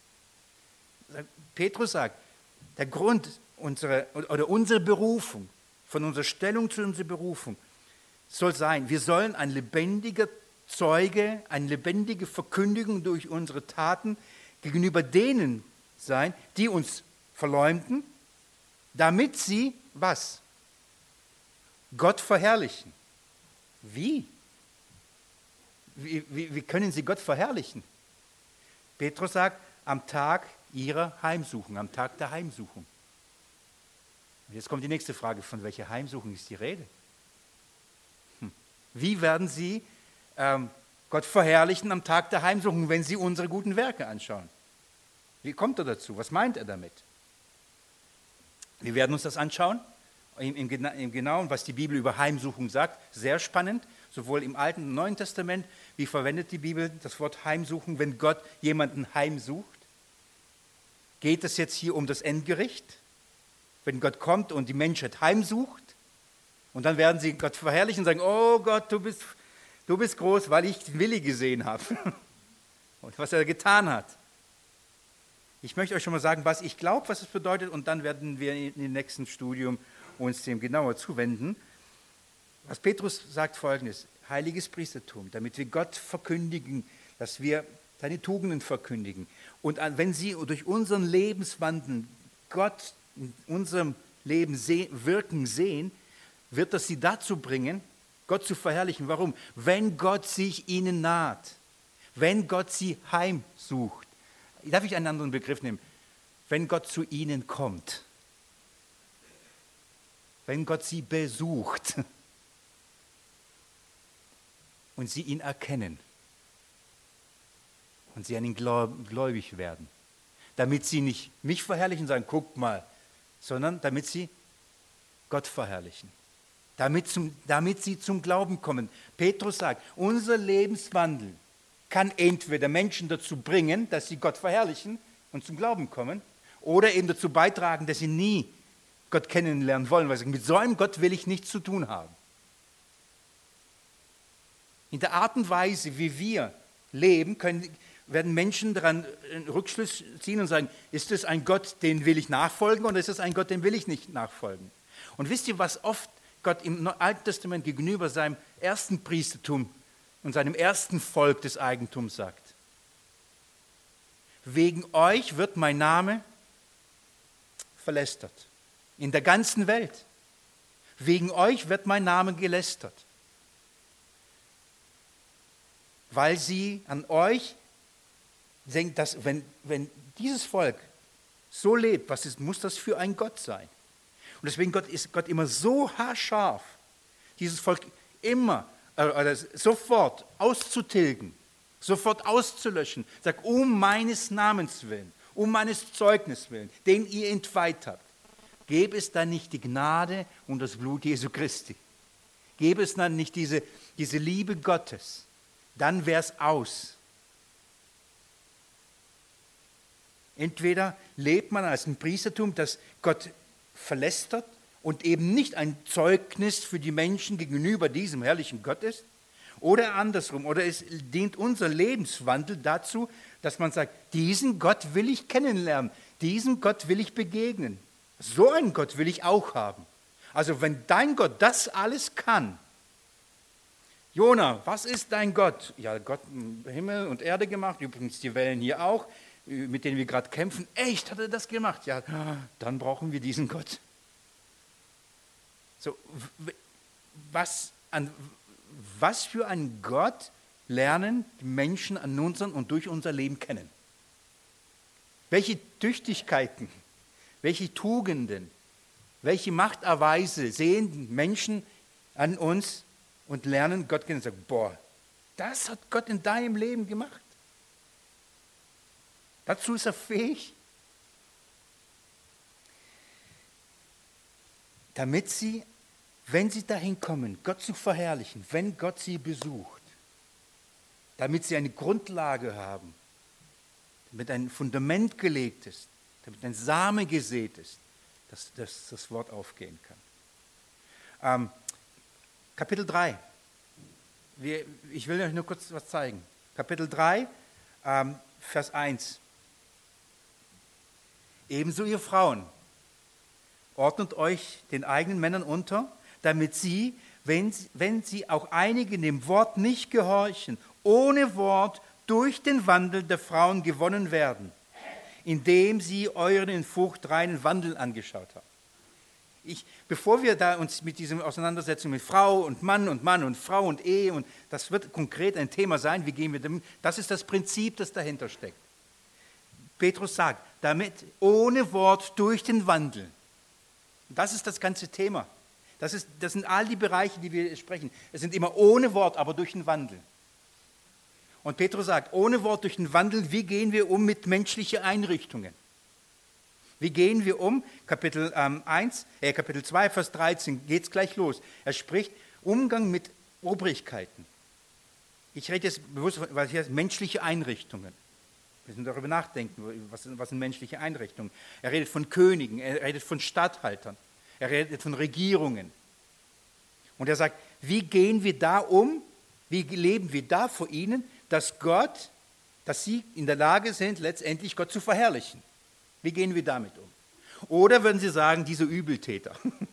Petrus sagt, der Grund unserer, oder unsere Berufung, von unserer Stellung zu unserer Berufung, soll sein, wir sollen ein lebendiger Zeuge, eine lebendige Verkündigung durch unsere Taten gegenüber denen sein, die uns verleumden, damit sie, was? Gott verherrlichen. Wie? Wie, wie, wie können sie Gott verherrlichen? Petrus sagt, am Tag ihrer Heimsuchung, am Tag der Heimsuchung. Und jetzt kommt die nächste Frage, von welcher Heimsuchung ist die Rede? Hm. Wie werden Sie ähm, Gott verherrlichen am Tag der Heimsuchung, wenn Sie unsere guten Werke anschauen? Wie kommt er dazu? Was meint er damit? Wir werden uns das anschauen, im, im, im Genauen, was die Bibel über Heimsuchung sagt. Sehr spannend, sowohl im Alten und Neuen Testament. Wie verwendet die Bibel das Wort Heimsuchen, wenn Gott jemanden heimsucht? Geht es jetzt hier um das Endgericht? Wenn Gott kommt und die Menschheit heimsucht? Und dann werden sie Gott verherrlichen und sagen, oh Gott, du bist, du bist groß, weil ich Willi gesehen habe. Und was er getan hat. Ich möchte euch schon mal sagen, was ich glaube, was es bedeutet, und dann werden wir in dem nächsten Studium uns dem genauer zuwenden. Was Petrus sagt folgendes: Heiliges Priestertum, damit wir Gott verkündigen, dass wir seine Tugenden verkündigen. Und wenn sie durch unseren Lebenswandel Gott in unserem Leben seh- wirken sehen, wird das sie dazu bringen, Gott zu verherrlichen. Warum? Wenn Gott sich ihnen naht, wenn Gott sie heimsucht. Darf ich einen anderen Begriff nehmen? Wenn Gott zu ihnen kommt, wenn Gott sie besucht und sie ihn erkennen und sie an ihn gläubig werden, damit sie nicht mich verherrlichen und sagen, guck mal, sondern damit sie Gott verherrlichen, damit, zum, damit sie zum Glauben kommen. Petrus sagt, unser Lebenswandel kann entweder Menschen dazu bringen, dass sie Gott verherrlichen und zum Glauben kommen, oder eben dazu beitragen, dass sie nie Gott kennenlernen wollen, weil sie sagen, mit so einem Gott will ich nichts zu tun haben. In der Art und Weise, wie wir leben, können, werden Menschen daran einen Rückschluss ziehen und sagen, ist das ein Gott, den will ich nachfolgen, oder ist das ein Gott, den will ich nicht nachfolgen? Und wisst ihr, was oft Gott im Alten Testament gegenüber seinem ersten Priestertum und seinem ersten Volk des Eigentums sagt? Wegen euch wird mein Name verlästert. In der ganzen Welt. Wegen euch wird mein Name gelästert. Weil sie an euch denken, dass wenn, wenn dieses Volk so lebt, was ist, muss das für ein Gott sein? Und deswegen Gott ist Gott immer so haarscharf, dieses Volk immer oder sofort auszutilgen, sofort auszulöschen. Sagt, um meines Namens willen, um meines Zeugnisses willen, den ihr entweiht habt, gäbe es dann nicht die Gnade und das Blut Jesu Christi. Gäbe es dann nicht diese, diese Liebe Gottes, dann wäre es aus. Entweder lebt man als ein Priestertum, das Gott verlästert und eben nicht ein Zeugnis für die Menschen gegenüber diesem herrlichen Gott ist, oder andersrum, oder es dient unser Lebenswandel dazu, dass man sagt, diesen Gott will ich kennenlernen, diesem Gott will ich begegnen, so einen Gott will ich auch haben. Also wenn dein Gott das alles kann, Jona, was ist dein Gott? Ja, Gott Himmel und Erde gemacht, übrigens die Wellen hier auch, mit denen wir gerade kämpfen. Echt, hat er das gemacht? Ja, dann brauchen wir diesen Gott. So, was, an, was für einen Gott lernen die Menschen an unseren und durch unser Leben kennen? Welche Tüchtigkeiten, welche Tugenden, welche Machterweise sehen die Menschen an uns und lernen Gott kennen und sagen, boah, das hat Gott in deinem Leben gemacht. Dazu ist er fähig. Damit sie, wenn sie dahin kommen, Gott zu verherrlichen, wenn Gott sie besucht, damit sie eine Grundlage haben, damit ein Fundament gelegt ist, damit ein Same gesät ist, dass, dass das Wort aufgehen kann. Ähm, Kapitel drei. Wir, ich will euch nur kurz was zeigen. Kapitel drei, ähm, Vers eins. Ebenso ihr Frauen, ordnet euch den eigenen Männern unter, damit sie, wenn, wenn sie auch einigen dem Wort nicht gehorchen, ohne Wort durch den Wandel der Frauen gewonnen werden, indem sie euren in Furcht reinen Wandel angeschaut haben. Ich, bevor wir da uns mit diesem Auseinandersetzung mit Frau und Mann und Mann und Frau und Ehe, und das wird konkret ein Thema sein, wie gehen wir damit, das ist das Prinzip, das dahinter steckt. Petrus sagt, damit ohne Wort durch den Wandel. Das ist das ganze Thema. Das, ist, das sind all die Bereiche, die wir sprechen. Es sind immer ohne Wort, aber durch den Wandel. Und Petrus sagt, ohne Wort durch den Wandel, wie gehen wir um mit menschlichen Einrichtungen? Wie gehen wir um? Kapitel ähm, eins, äh, Kapitel zwei, Vers dreizehn, geht es gleich los. Er spricht Umgang mit Obrigkeiten. Ich rede jetzt bewusst, was hier heißt, menschliche Einrichtungen. Wir müssen darüber nachdenken, was sind, was sind menschliche Einrichtungen. Er redet von Königen, er redet von Statthaltern, er redet von Regierungen. Und er sagt, wie gehen wir da um, wie leben wir da vor ihnen, dass Gott, dass sie in der Lage sind, letztendlich Gott zu verherrlichen. Wie gehen wir damit um? Oder würden Sie sagen, diese Übeltäter?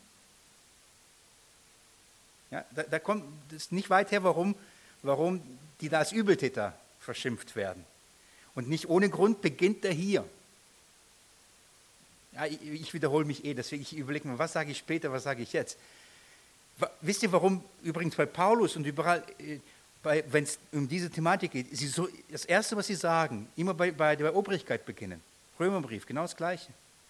Ja, da, da kommt es nicht weit her, warum, warum die da als Übeltäter verschimpft werden. Und nicht ohne Grund beginnt er hier. Ja, ich, ich wiederhole mich eh, deswegen ich überlege mir, was sage ich später, was sage ich jetzt. Wisst ihr, warum übrigens bei Paulus und überall, wenn es um diese Thematik geht, sie so, das Erste, was sie sagen, immer bei, bei der Obrigkeit beginnen. Römerbrief, genau das Gleiche.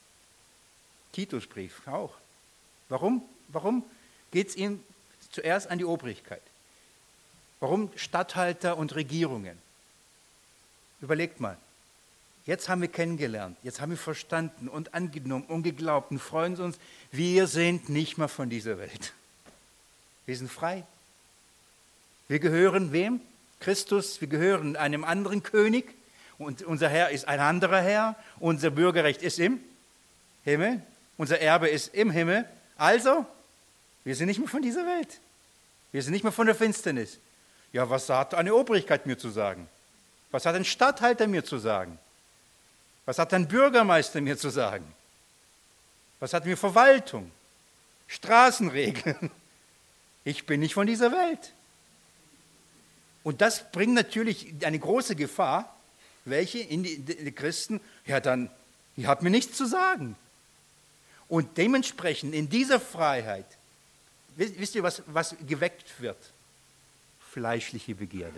Titusbrief auch. Warum? Warum geht es ihnen zuerst an die Obrigkeit? Warum Statthalter und Regierungen? Überlegt mal. Jetzt haben wir kennengelernt, jetzt haben wir verstanden und angenommen und geglaubt und freuen uns, wir sind nicht mehr von dieser Welt. Wir sind frei. Wir gehören wem? Christus, wir gehören einem anderen König. Und unser Herr ist ein anderer Herr, unser Bürgerrecht ist im Himmel, unser Erbe ist im Himmel. Also, wir sind nicht mehr von dieser Welt. Wir sind nicht mehr von der Finsternis. Ja, was hat eine Obrigkeit mir zu sagen? Was hat ein Statthalter mir zu sagen? Was hat ein Bürgermeister mir zu sagen? Was hat mir Verwaltung? Straßenregeln? Ich bin nicht von dieser Welt. Und das bringt natürlich eine große Gefahr. Welche? In die, die Christen, ja dann, ihr habt mir nichts zu sagen. Und dementsprechend in dieser Freiheit, wisst, wisst ihr, was, was geweckt wird? Fleischliche Begierde.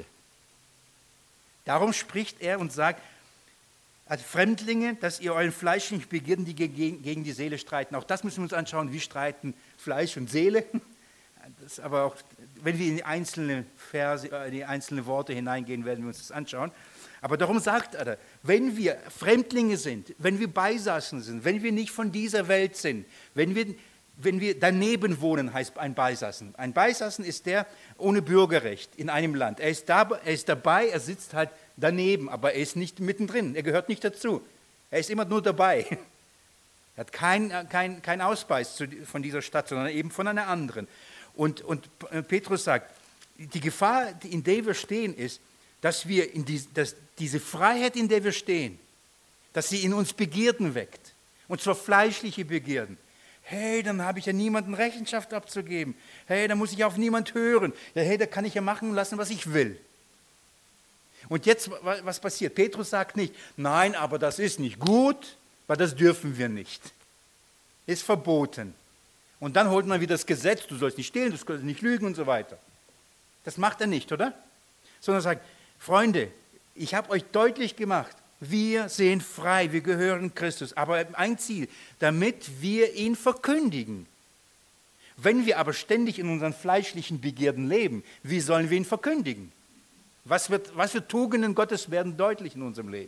Darum spricht er und sagt, als Fremdlinge, dass ihr euren fleischlichen Begierden, die gegen, gegen die Seele streiten. Auch das müssen wir uns anschauen, wie streiten Fleisch und Seele. Das aber auch, wenn wir in die einzelnen Verse, in die einzelnen Worte hineingehen, werden wir uns das anschauen. Aber darum sagt er, wenn wir Fremdlinge sind, wenn wir Beisassen sind, wenn wir nicht von dieser Welt sind, wenn wir, wenn wir daneben wohnen, heißt ein Beisassen. Ein Beisassen ist der ohne Bürgerrecht in einem Land. Er ist, da, er ist dabei, er sitzt halt daneben, aber er ist nicht mittendrin, er gehört nicht dazu. Er ist immer nur dabei. Er hat keinen kein, kein Ausweis von dieser Stadt, sondern eben von einer anderen. Und, und Petrus sagt, die Gefahr, in der wir stehen, ist, dass wir in die, dass diese Freiheit, in der wir stehen, dass sie in uns Begierden weckt. Und zwar fleischliche Begierden. Hey, dann habe ich ja niemanden Rechenschaft abzugeben. Hey, dann muss ich auf niemand hören. Ja, hey, da kann ich ja machen lassen, was ich will. Und jetzt, was passiert? Petrus sagt nicht, nein, aber das ist nicht gut, weil das dürfen wir nicht. Ist verboten. Und dann holt man wieder das Gesetz, du sollst nicht stehlen, du sollst nicht lügen und so weiter. Das macht er nicht, oder? Sondern sagt, Freunde, ich habe euch deutlich gemacht, wir sind frei, wir gehören Christus. Aber ein Ziel, damit wir ihn verkündigen. Wenn wir aber ständig in unseren fleischlichen Begierden leben, wie sollen wir ihn verkündigen? Was, wird, was für Tugenden Gottes werden deutlich in unserem Leben?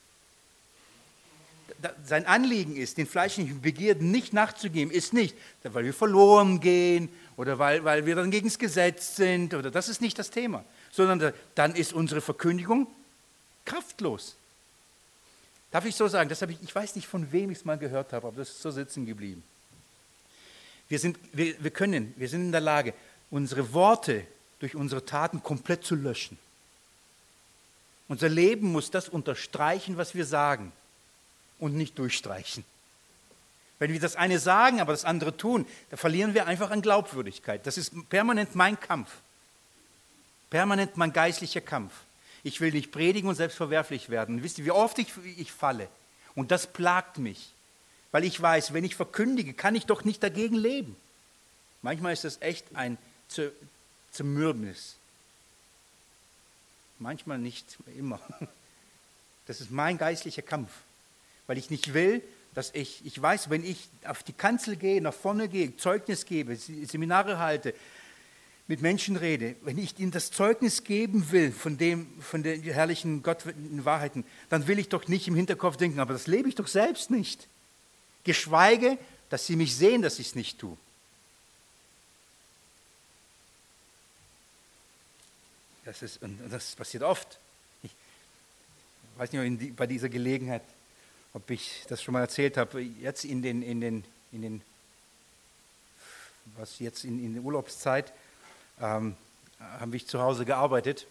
Sein Anliegen ist, den fleischlichen Begierden nicht nachzugeben, ist nicht, weil wir verloren gehen oder weil, weil wir dann gegen das Gesetz sind, oder das ist nicht das Thema, sondern dann ist unsere Verkündigung kraftlos. Darf ich so sagen, das habe ich, ich weiß nicht, von wem ich es mal gehört habe, aber das ist so sitzen geblieben. Wir, sind, wir, wir können, wir sind in der Lage, unsere Worte durch unsere Taten komplett zu löschen. Unser Leben muss das unterstreichen, was wir sagen. Und nicht durchstreichen. Wenn wir das eine sagen, aber das andere tun, dann verlieren wir einfach an Glaubwürdigkeit. Das ist permanent mein Kampf. Permanent mein geistlicher Kampf. Ich will nicht predigen und selbst verwerflich werden. Und wisst ihr, wie oft ich, ich falle? Und das plagt mich. Weil ich weiß, wenn ich verkündige, kann ich doch nicht dagegen leben. Manchmal ist das echt ein Zermürbnis. Manchmal nicht immer. Das ist mein geistlicher Kampf. Weil ich nicht will, dass ich, ich weiß, wenn ich auf die Kanzel gehe, nach vorne gehe, Zeugnis gebe, Seminare halte, mit Menschen rede, wenn ich ihnen das Zeugnis geben will von, dem, von den herrlichen Gottlichen Wahrheiten, dann will ich doch nicht im Hinterkopf denken, aber das lebe ich doch selbst nicht. Geschweige, dass sie mich sehen, dass ich es nicht tue. Das, ist, und das passiert oft. Ich weiß nicht, bei dieser Gelegenheit, ob ich das schon mal erzählt habe, jetzt in den, in den, in den was jetzt in, in der Urlaubszeit, ähm, haben wir zu Hause gearbeitet.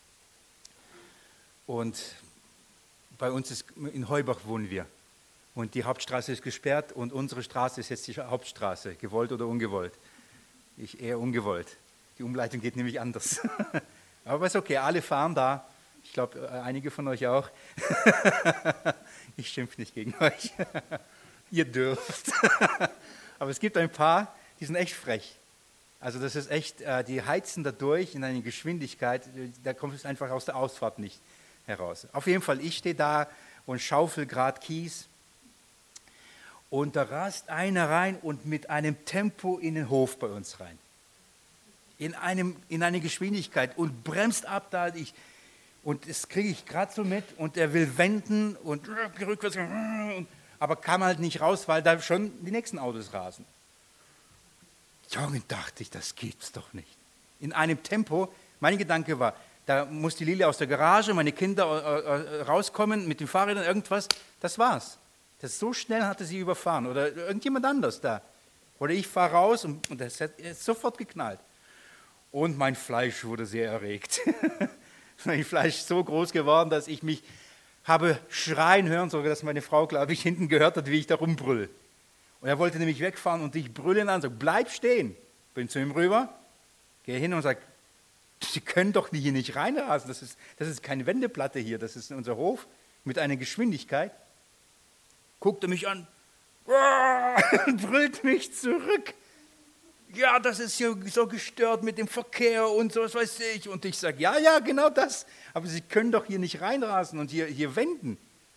Und bei uns ist, in Heubach wohnen wir. Und die Hauptstraße ist gesperrt und unsere Straße ist jetzt die Hauptstraße, gewollt oder ungewollt. Ich eher ungewollt. Die Umleitung geht nämlich anders. Aber ist okay, alle fahren da. Ich glaube, einige von euch auch. Ich schimpfe nicht gegen euch. Ihr dürft. Aber es gibt ein paar, die sind echt frech. Also das ist echt, die heizen da durch in einer Geschwindigkeit, da kommt es einfach aus der Ausfahrt nicht heraus. Auf jeden Fall, ich stehe da und schaufel gerade Kies. Und da rast einer rein und mit einem Tempo in den Hof bei uns rein. In, einem, in eine Geschwindigkeit und bremst ab da. Ich, und das kriege ich gerade so mit und er will wenden und rückwärts, aber kam halt nicht raus, weil da schon die nächsten Autos rasen. Junge, dachte ich, das gibt's doch nicht. In einem Tempo, mein Gedanke war, da muss die Lili aus der Garage, meine Kinder äh, äh, rauskommen mit den Fahrrädern, irgendwas, das war's. Das so schnell hatte sie überfahren oder irgendjemand anders da. Oder ich fahre raus und, und das hat sofort geknallt. Und mein Fleisch wurde sehr erregt. Mein Fleisch ist so groß geworden, dass ich mich habe schreien hören, sogar dass meine Frau, glaube ich, hinten gehört hat, wie ich da rumbrülle. Und er wollte nämlich wegfahren und ich brülle ihn an, sage, bleib stehen. Bin zu ihm rüber, gehe hin und sage, Sie können doch hier nicht reinrasen, das ist, das ist keine Wendeplatte hier, das ist unser Hof mit einer Geschwindigkeit. Guckte mich an und brüllt mich zurück. Ja, das ist ja so gestört mit dem Verkehr und so, was weiß ich. Und ich sage, ja, ja, genau das. Aber Sie können doch hier nicht reinrasen und hier, hier wenden.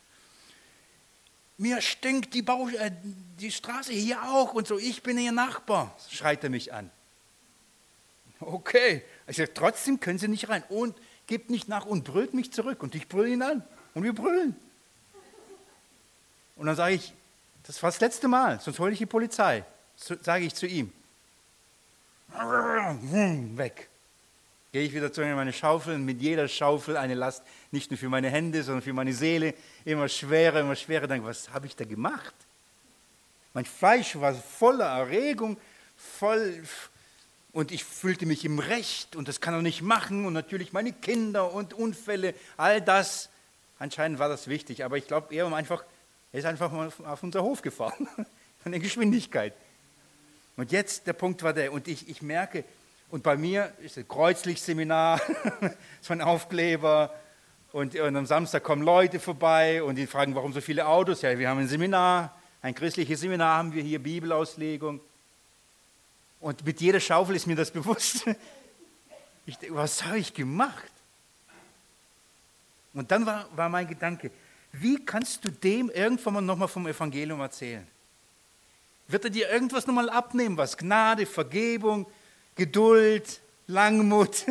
Mir stinkt die, Bau, äh, die Straße hier auch und so. Ich bin Ihr Nachbar, schreit er mich an. Okay. Ich sage, trotzdem können Sie nicht rein. Und gibt nicht nach und brüllt mich zurück. Und ich brülle ihn an. Und wir brüllen. Und dann sage ich, das war das letzte Mal, sonst hole ich die Polizei. So, sage ich zu ihm. Weg. Gehe ich wieder zu meine Schaufel und mit jeder Schaufel eine Last, nicht nur für meine Hände, sondern für meine Seele, immer schwerer, immer schwerer. Denke, was habe ich da gemacht? Mein Fleisch war voller Erregung, voll, und ich fühlte mich im Recht und das kann er nicht machen und natürlich meine Kinder und Unfälle, all das. Anscheinend war das wichtig, aber ich glaube, er, einfach, er ist einfach mal auf unser Hof gefahren, von der Geschwindigkeit. Und jetzt, der Punkt war der, und ich, ich merke, und bei mir ist ein Kreuzlicht-Seminar, so ein Aufkleber, und, und am Samstag kommen Leute vorbei und die fragen, warum so viele Autos? Ja, wir haben ein Seminar, ein christliches Seminar haben wir hier, Bibelauslegung. Und mit jeder Schaufel ist mir das bewusst. Ich denke, was habe ich gemacht? Und dann war, war mein Gedanke, wie kannst du dem irgendwann mal nochmal vom Evangelium erzählen? Wird er dir irgendwas nochmal abnehmen? Was? Gnade, Vergebung, Geduld, Langmut?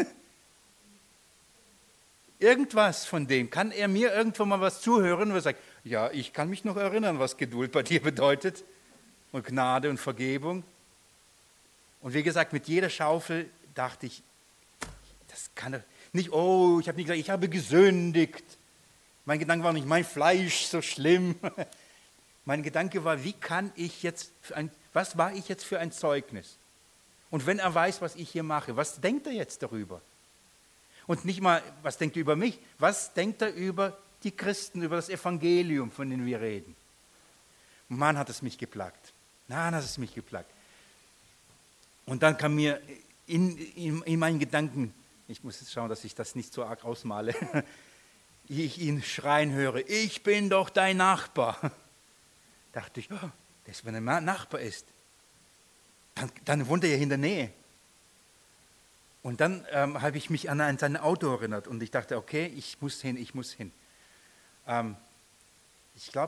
Irgendwas von dem. Kann er mir irgendwann mal was zuhören, wo er sagt, ja, ich kann mich noch erinnern, was Geduld bei dir bedeutet und Gnade und Vergebung. Und wie gesagt, mit jeder Schaufel dachte ich, das kann er nicht, oh, ich habe nicht gesagt, ich habe gesündigt. Mein Gedanke war nicht, mein Fleisch so schlimm. Mein Gedanke war, wie kann ich jetzt, für ein, was war ich jetzt für ein Zeugnis? Und wenn er weiß, was ich hier mache, was denkt er jetzt darüber? Und nicht mal, was denkt er über mich, was denkt er über die Christen, über das Evangelium, von dem wir reden? Mann, hat es mich geplagt. Nein, hat es mich geplagt. Und dann kam mir in, in, in meinen Gedanken, ich muss jetzt schauen, dass ich das nicht so arg ausmale, ich ihn schreien höre, ich bin doch dein Nachbar. Dachte ich, oh, das, wenn er Nachbar ist, dann, dann wohnt er ja in der Nähe. Und dann ähm, habe ich mich an, an sein Auto erinnert und ich dachte, okay, ich muss hin, ich muss hin. Ähm, ich glaube,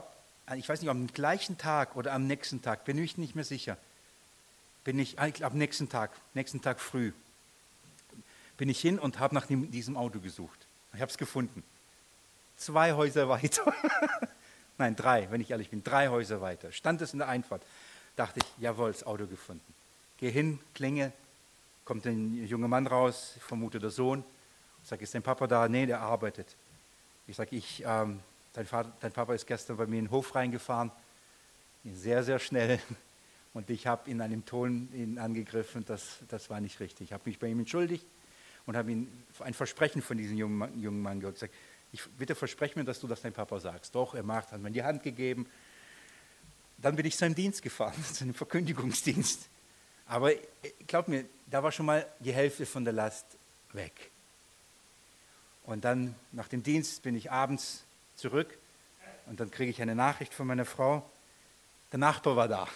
ich weiß nicht, am gleichen Tag oder am nächsten Tag, bin ich nicht mehr sicher, bin ich, eigentlich am nächsten Tag, nächsten Tag früh, bin ich hin und habe nach dem, diesem Auto gesucht. Ich habe es gefunden. Zwei Häuser weiter. Nein, drei, wenn ich ehrlich bin, drei Häuser weiter. Stand es in der Einfahrt. Dachte ich, jawohl, das Auto gefunden. Gehe hin, klinge, kommt ein junger Mann raus, ich vermute der Sohn. Ich sage, ist dein Papa da? Nee, der arbeitet. Ich sage, ich, ähm, dein, Vater, dein Papa ist gestern bei mir in den Hof reingefahren, sehr, sehr schnell. Und ich habe in einem Ton ihn angegriffen, das, das war nicht richtig. Ich habe mich bei ihm entschuldigt und habe ihm ein Versprechen von diesem jungen Mann, jungen Mann gehört. Gesagt, ich, bitte versprech mir, dass du das deinem Papa sagst. Doch, er macht, hat mir die Hand gegeben. Dann bin ich zu einem Dienst gefahren, zu einem Verkündigungsdienst. Aber glaub mir, da war schon mal die Hälfte von der Last weg. Und dann nach dem Dienst bin ich abends zurück und dann kriege ich eine Nachricht von meiner Frau. Der Nachbar war da.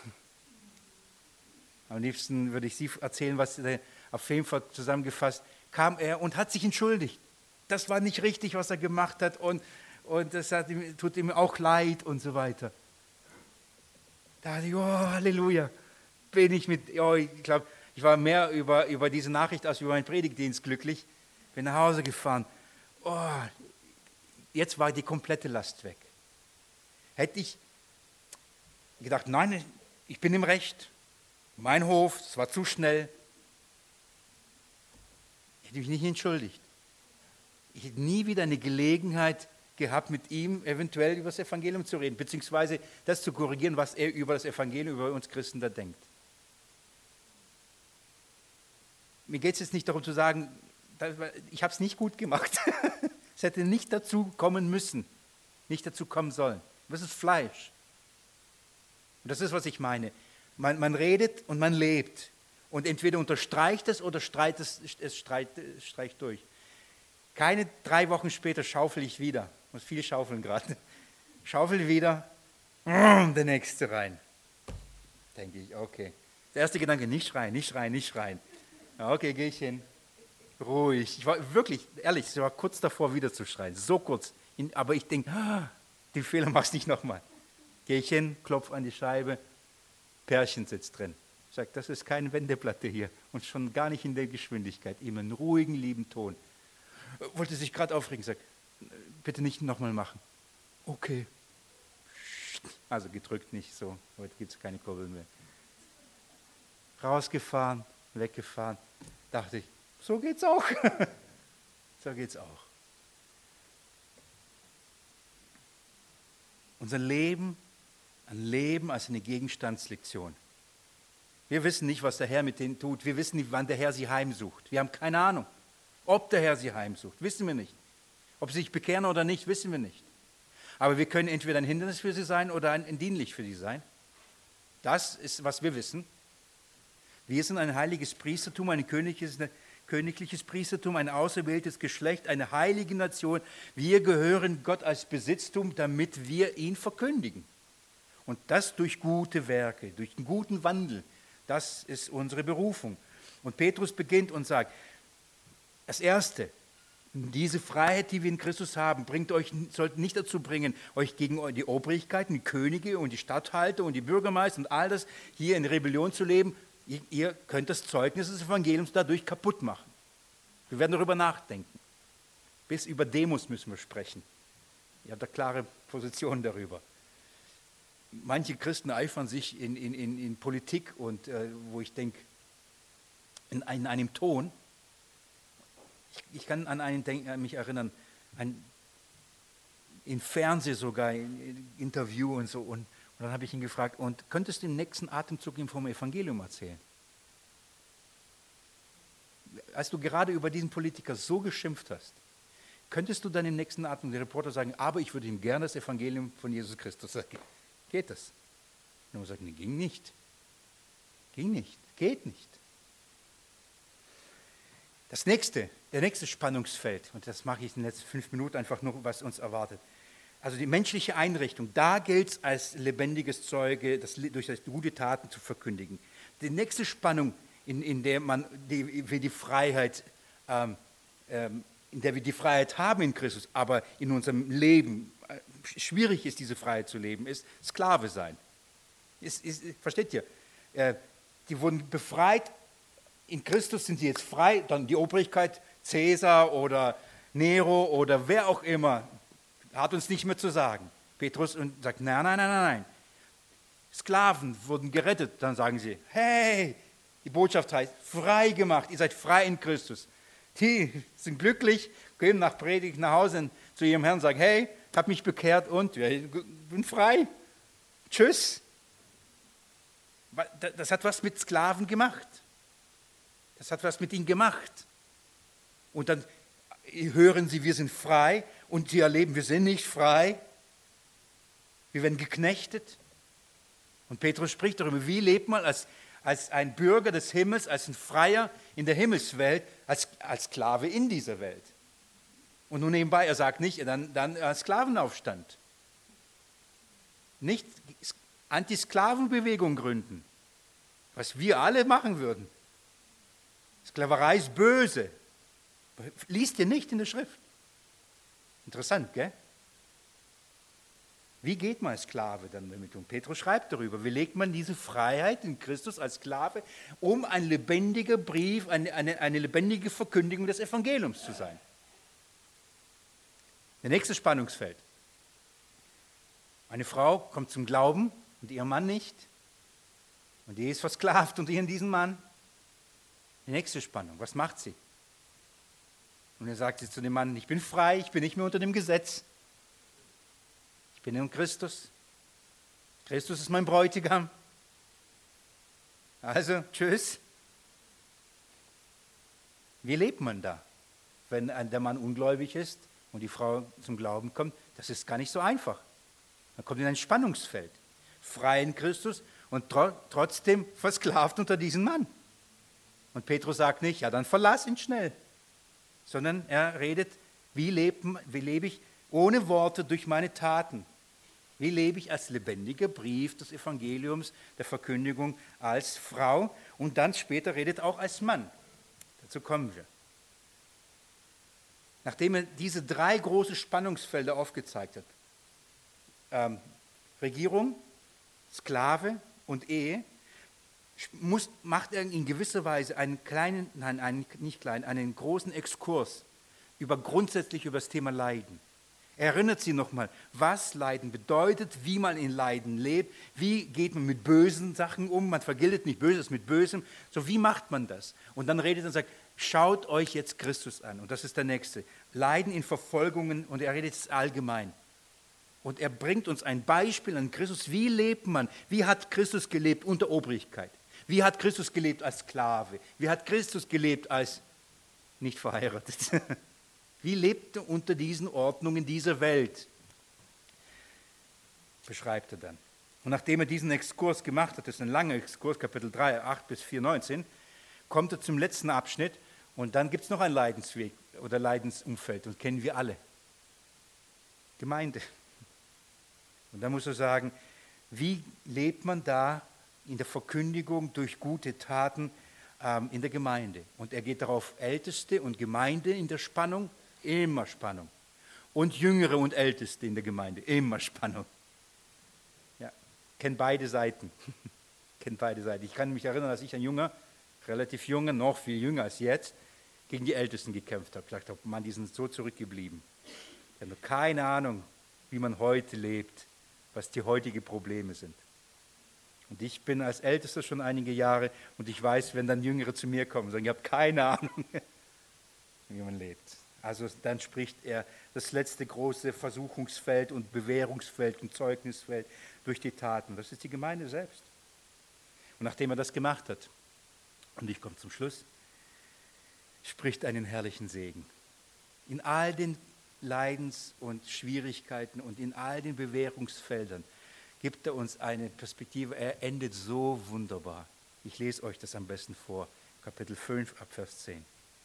Am liebsten würde ich Sie erzählen, was auf jeden Fall zusammengefasst kam er und hat sich entschuldigt. Das war nicht richtig, was er gemacht hat und, und das hat ihm, tut ihm auch leid und so weiter. Da dachte ich, oh, Halleluja, bin ich mit, oh, ich glaube, ich war mehr über, über diese Nachricht als über meinen Predigtdienst glücklich. Bin nach Hause gefahren. Oh, jetzt war die komplette Last weg. Hätte ich gedacht, nein, ich bin im Recht. Mein Hof, es war zu schnell. Ich hätte mich nicht entschuldigt. Ich hätte nie wieder eine Gelegenheit gehabt, mit ihm eventuell über das Evangelium zu reden, beziehungsweise das zu korrigieren, was er über das Evangelium, über uns Christen da denkt. Mir geht es jetzt nicht darum zu sagen, ich habe es nicht gut gemacht. Es hätte nicht dazu kommen müssen, nicht dazu kommen sollen. Das ist Fleisch. Und das ist, was ich meine. Man, man redet und man lebt. Und entweder unterstreicht es oder streicht es, es streicht, streicht durch. Keine drei Wochen später schaufel ich wieder. Ich muss viel schaufeln gerade. Schaufel wieder, der nächste rein. Denke ich, okay. Der erste Gedanke, nicht schreien, nicht schreien, nicht schreien. Ja, okay, gehe ich hin. Ruhig. Ich war wirklich, ehrlich, ich war kurz davor, wieder zu schreien. So kurz. Aber ich denke, ah, den Fehler machst du nicht nochmal. Gehe ich hin, klopfe an die Scheibe, Pärchen sitzt drin. Ich sage, das ist keine Wendeplatte hier und schon gar nicht in der Geschwindigkeit. Immer einen ruhigen, lieben Ton. Wollte sich gerade aufregen, sagt, bitte nicht nochmal machen. Okay. Also gedrückt nicht so, heute gibt es keine Kurbeln mehr. Rausgefahren, weggefahren, dachte ich, so geht's auch. So geht's auch. Unser Leben, ein Leben als eine Gegenstandslektion. Wir wissen nicht, was der Herr mit denen tut. Wir wissen nicht, wann der Herr sie heimsucht. Wir haben keine Ahnung. Ob der Herr sie heimsucht, wissen wir nicht. Ob sie sich bekehren oder nicht, wissen wir nicht. Aber wir können entweder ein Hindernis für sie sein oder ein, ein dienlich für sie sein. Das ist, was wir wissen. Wir sind ein heiliges Priestertum, ein königliches, ein königliches Priestertum, ein auserwähltes Geschlecht, eine heilige Nation. Wir gehören Gott als Besitztum, damit wir ihn verkündigen. Und das durch gute Werke, durch einen guten Wandel. Das ist unsere Berufung. Und Petrus beginnt und sagt, das Erste, diese Freiheit, die wir in Christus haben, bringt euch, sollte nicht dazu bringen, euch gegen die Obrigkeiten, die Könige und die Statthalter und die Bürgermeister und all das hier in Rebellion zu leben. Ihr, ihr könnt das Zeugnis des Evangeliums dadurch kaputt machen. Wir werden darüber nachdenken. Bis über Demos müssen wir sprechen. Ihr habt eine klare Position darüber. Manche Christen eifern sich in, in, in, in Politik und äh, wo ich denke, in, in einem Ton, ich, ich kann an einen denken, an mich erinnern, ein, im Fernsehen sogar, ein Interview und so, und, und dann habe ich ihn gefragt, und könntest du im nächsten Atemzug ihm vom Evangelium erzählen? Als du gerade über diesen Politiker so geschimpft hast, könntest du dann im nächsten Atemzug dem Reporter sagen, aber ich würde ihm gerne das Evangelium von Jesus Christus sagen. Geht das? Und er sagt, nee, ging nicht. Ging nicht. Geht nicht. Das nächste, der nächste Spannungsfeld, und das mache ich in den letzten fünf Minuten einfach nur, was uns erwartet. Also die menschliche Einrichtung, da gilt es als lebendiges Zeuge, das, durch das gute Taten zu verkündigen. Die nächste Spannung, in, in der man die, wir die Freiheit, ähm, ähm, in der wir die Freiheit haben in Christus, aber in unserem Leben schwierig ist, diese Freiheit zu leben, ist Sklave sein. Ist, ist, versteht ihr? Äh, die wurden befreit, in Christus sind sie jetzt frei, dann die Obrigkeit, Cäsar oder Nero oder wer auch immer, hat uns nicht mehr zu sagen. Petrus und sagt, nein, nein, nein, nein, nein. Sklaven wurden gerettet, dann sagen sie, hey, die Botschaft heißt, frei gemacht, ihr seid frei in Christus. Die sind glücklich, gehen nach Predigt nach Hause zu ihrem Herrn und sagen, hey, ich habe mich bekehrt und ich bin frei. Tschüss. Das hat was mit Sklaven gemacht. Das hat was mit ihnen gemacht. Und dann hören sie, wir sind frei und sie erleben, wir sind nicht frei. Wir werden geknechtet. Und Petrus spricht darüber, wie lebt man als, als ein Bürger des Himmels, als ein Freier in der Himmelswelt, als, als Sklave in dieser Welt. Und nun nebenbei, er sagt nicht, dann, dann Sklavenaufstand. Nicht Anti-Sklavenbewegung gründen, was wir alle machen würden. Sklaverei ist böse. Liest ihr nicht in der Schrift. Interessant, gell? Wie geht man als Sklave dann damit um? Petrus schreibt darüber, wie legt man diese Freiheit in Christus als Sklave, um ein lebendiger Brief, eine, eine, eine lebendige Verkündigung des Evangeliums zu sein. Der nächste Spannungsfeld. Eine Frau kommt zum Glauben und ihr Mann nicht. Und die ist versklavt unter diesen Mann. Die nächste Spannung, was macht sie? Und er sagt sie zu dem Mann, ich bin frei, ich bin nicht mehr unter dem Gesetz. Ich bin in Christus. Christus ist mein Bräutigam. Also, tschüss. Wie lebt man da, wenn der Mann ungläubig ist und die Frau zum Glauben kommt? Das ist gar nicht so einfach. Man kommt in ein Spannungsfeld. Frei in Christus und tro- trotzdem versklavt unter diesen Mann. Und Petrus sagt nicht, ja, dann verlass ihn schnell. Sondern er redet, wie, leben, wie lebe ich ohne Worte durch meine Taten? Wie lebe ich als lebendiger Brief des Evangeliums, der Verkündigung als Frau? Und dann später redet auch als Mann. Dazu kommen wir. Nachdem er diese drei große Spannungsfelder aufgezeigt hat, ähm, Regierung, Sklave und Ehe, muss, macht er in gewisser Weise einen kleinen, nein, einen, nicht kleinen, einen großen Exkurs über grundsätzlich über das Thema Leiden. Er erinnert sie nochmal, was Leiden bedeutet, wie man in Leiden lebt, wie geht man mit bösen Sachen um, man vergildet nicht Böses mit Bösem, so wie macht man das? Und dann redet er und sagt, schaut euch jetzt Christus an. Und das ist der nächste. Leiden in Verfolgungen und er redet jetzt allgemein. Und er bringt uns ein Beispiel an Christus. Wie lebt man? Wie hat Christus gelebt unter Obrigkeit? Wie hat Christus gelebt als Sklave? Wie hat Christus gelebt als nicht verheiratet? Wie lebte er unter diesen Ordnungen dieser Welt? Beschreibt er dann. Und nachdem er diesen Exkurs gemacht hat, das ist ein langer Exkurs, Kapitel drei, acht bis vier, neunzehn, kommt er zum letzten Abschnitt und dann gibt es noch einen Leidensweg oder Leidensumfeld und kennen wir alle. Gemeinde. Und da muss er sagen, wie lebt man da in der Verkündigung durch gute Taten ähm, in der Gemeinde? Und er geht darauf, Älteste und Gemeinde in der Spannung, immer Spannung. Und Jüngere und Älteste in der Gemeinde, immer Spannung. Ja, kennt beide Seiten. kennt beide Seiten. Ich kann mich erinnern, als ich ein Junger, relativ junger, noch viel jünger als jetzt, gegen die Ältesten gekämpft habe. Ich dachte, Mann, die sind so zurückgeblieben. Ich habe keine Ahnung, wie man heute lebt, was die heutigen Probleme sind. Und ich bin als Ältester schon einige Jahre und ich weiß, wenn dann Jüngere zu mir kommen und sagen, ich habe keine Ahnung, wie man lebt. Also dann spricht er das letzte große Versuchungsfeld und Bewährungsfeld und Zeugnisfeld durch die Taten. Das ist die Gemeinde selbst. Und nachdem er das gemacht hat, und ich komme zum Schluss, spricht einen herrlichen Segen. In all den Leidens- und Schwierigkeiten und in all den Bewährungsfeldern gibt er uns eine Perspektive. Er endet so wunderbar. Ich lese euch das am besten vor, Kapitel fünf, ab Vers zehn.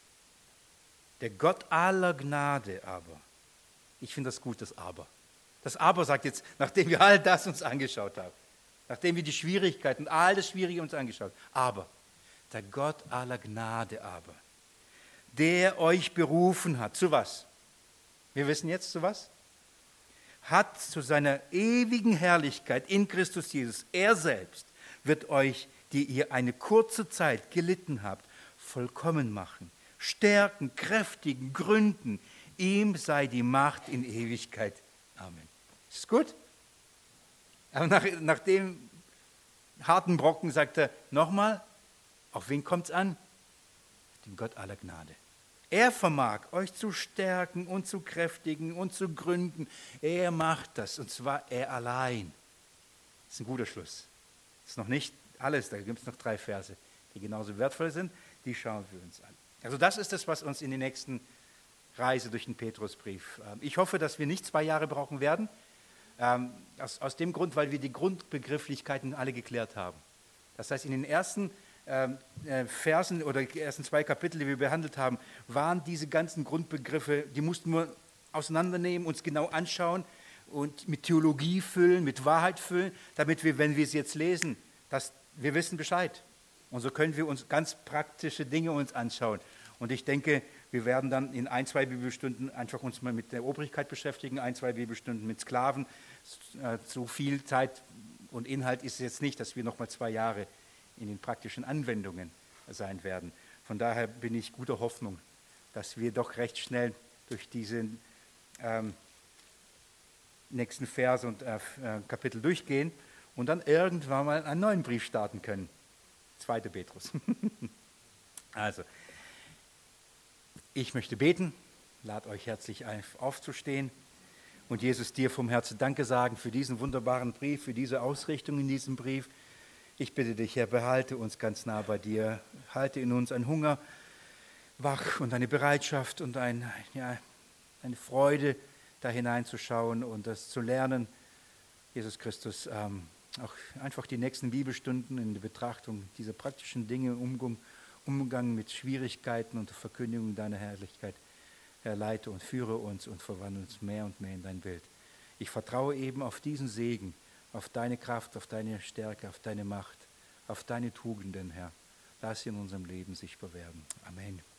Der Gott aller Gnade aber, ich finde das gut, das Aber. Das Aber sagt jetzt, nachdem wir all das uns angeschaut haben, nachdem wir die Schwierigkeiten, all das Schwierige uns angeschaut haben, aber der Gott aller Gnade aber, der euch berufen hat, zu was? Wir wissen jetzt zu was? hat zu seiner ewigen Herrlichkeit in Christus Jesus, er selbst wird euch, die ihr eine kurze Zeit gelitten habt, vollkommen machen, stärken, kräftigen, gründen. Ihm sei die Macht in Ewigkeit. Amen. Ist gut? Aber nach, nach dem harten Brocken sagt er nochmal, auf wen kommt es an? Den Gott aller Gnade. Er vermag, euch zu stärken und zu kräftigen und zu gründen. Er macht das, und zwar er allein. Das ist ein guter Schluss. Das ist noch nicht alles, da gibt es noch drei Verse, die genauso wertvoll sind. Die schauen wir uns an. Also das ist es, was uns in der nächsten Reise durch den Petrusbrief. Ich hoffe, dass wir nicht zwei Jahre brauchen werden. Aus, aus dem Grund, weil wir die Grundbegrifflichkeiten alle geklärt haben. Das heißt, in den ersten äh, Versen oder die ersten zwei Kapitel, die wir behandelt haben, waren diese ganzen Grundbegriffe, die mussten wir auseinandernehmen, uns genau anschauen und mit Theologie füllen, mit Wahrheit füllen, damit wir, wenn wir es jetzt lesen, dass wir wissen Bescheid. Und so können wir uns ganz praktische Dinge uns anschauen. Und ich denke, wir werden dann in ein, zwei Bibelstunden einfach uns mal mit der Obrigkeit beschäftigen, ein, zwei Bibelstunden mit Sklaven. So viel Zeit und Inhalt ist es jetzt nicht, dass wir noch mal zwei Jahre in den praktischen Anwendungen sein werden. Von daher bin ich guter Hoffnung, dass wir doch recht schnell durch diese ähm, nächsten Verse und äh, Kapitel durchgehen und dann irgendwann mal einen neuen Brief starten können. Zweiter Petrus. Also, ich möchte beten, lade euch herzlich ein, aufzustehen und Jesus dir vom Herzen Danke sagen für diesen wunderbaren Brief, für diese Ausrichtung in diesem Brief. Ich bitte dich, Herr, behalte uns ganz nah bei dir, halte in uns einen Hunger wach und eine Bereitschaft und ein, ja, eine Freude, da hineinzuschauen und das zu lernen. Jesus Christus, ähm, auch einfach die nächsten Bibelstunden in der Betrachtung dieser praktischen Dinge, Umgang, Umgang mit Schwierigkeiten und der Verkündigung deiner Herrlichkeit, Herr, leite und führe uns und verwandle uns mehr und mehr in dein Bild. Ich vertraue eben auf diesen Segen, auf deine Kraft, auf deine Stärke, auf deine Macht, auf deine Tugenden, Herr. Lass sie in unserem Leben sichtbar werden. Amen.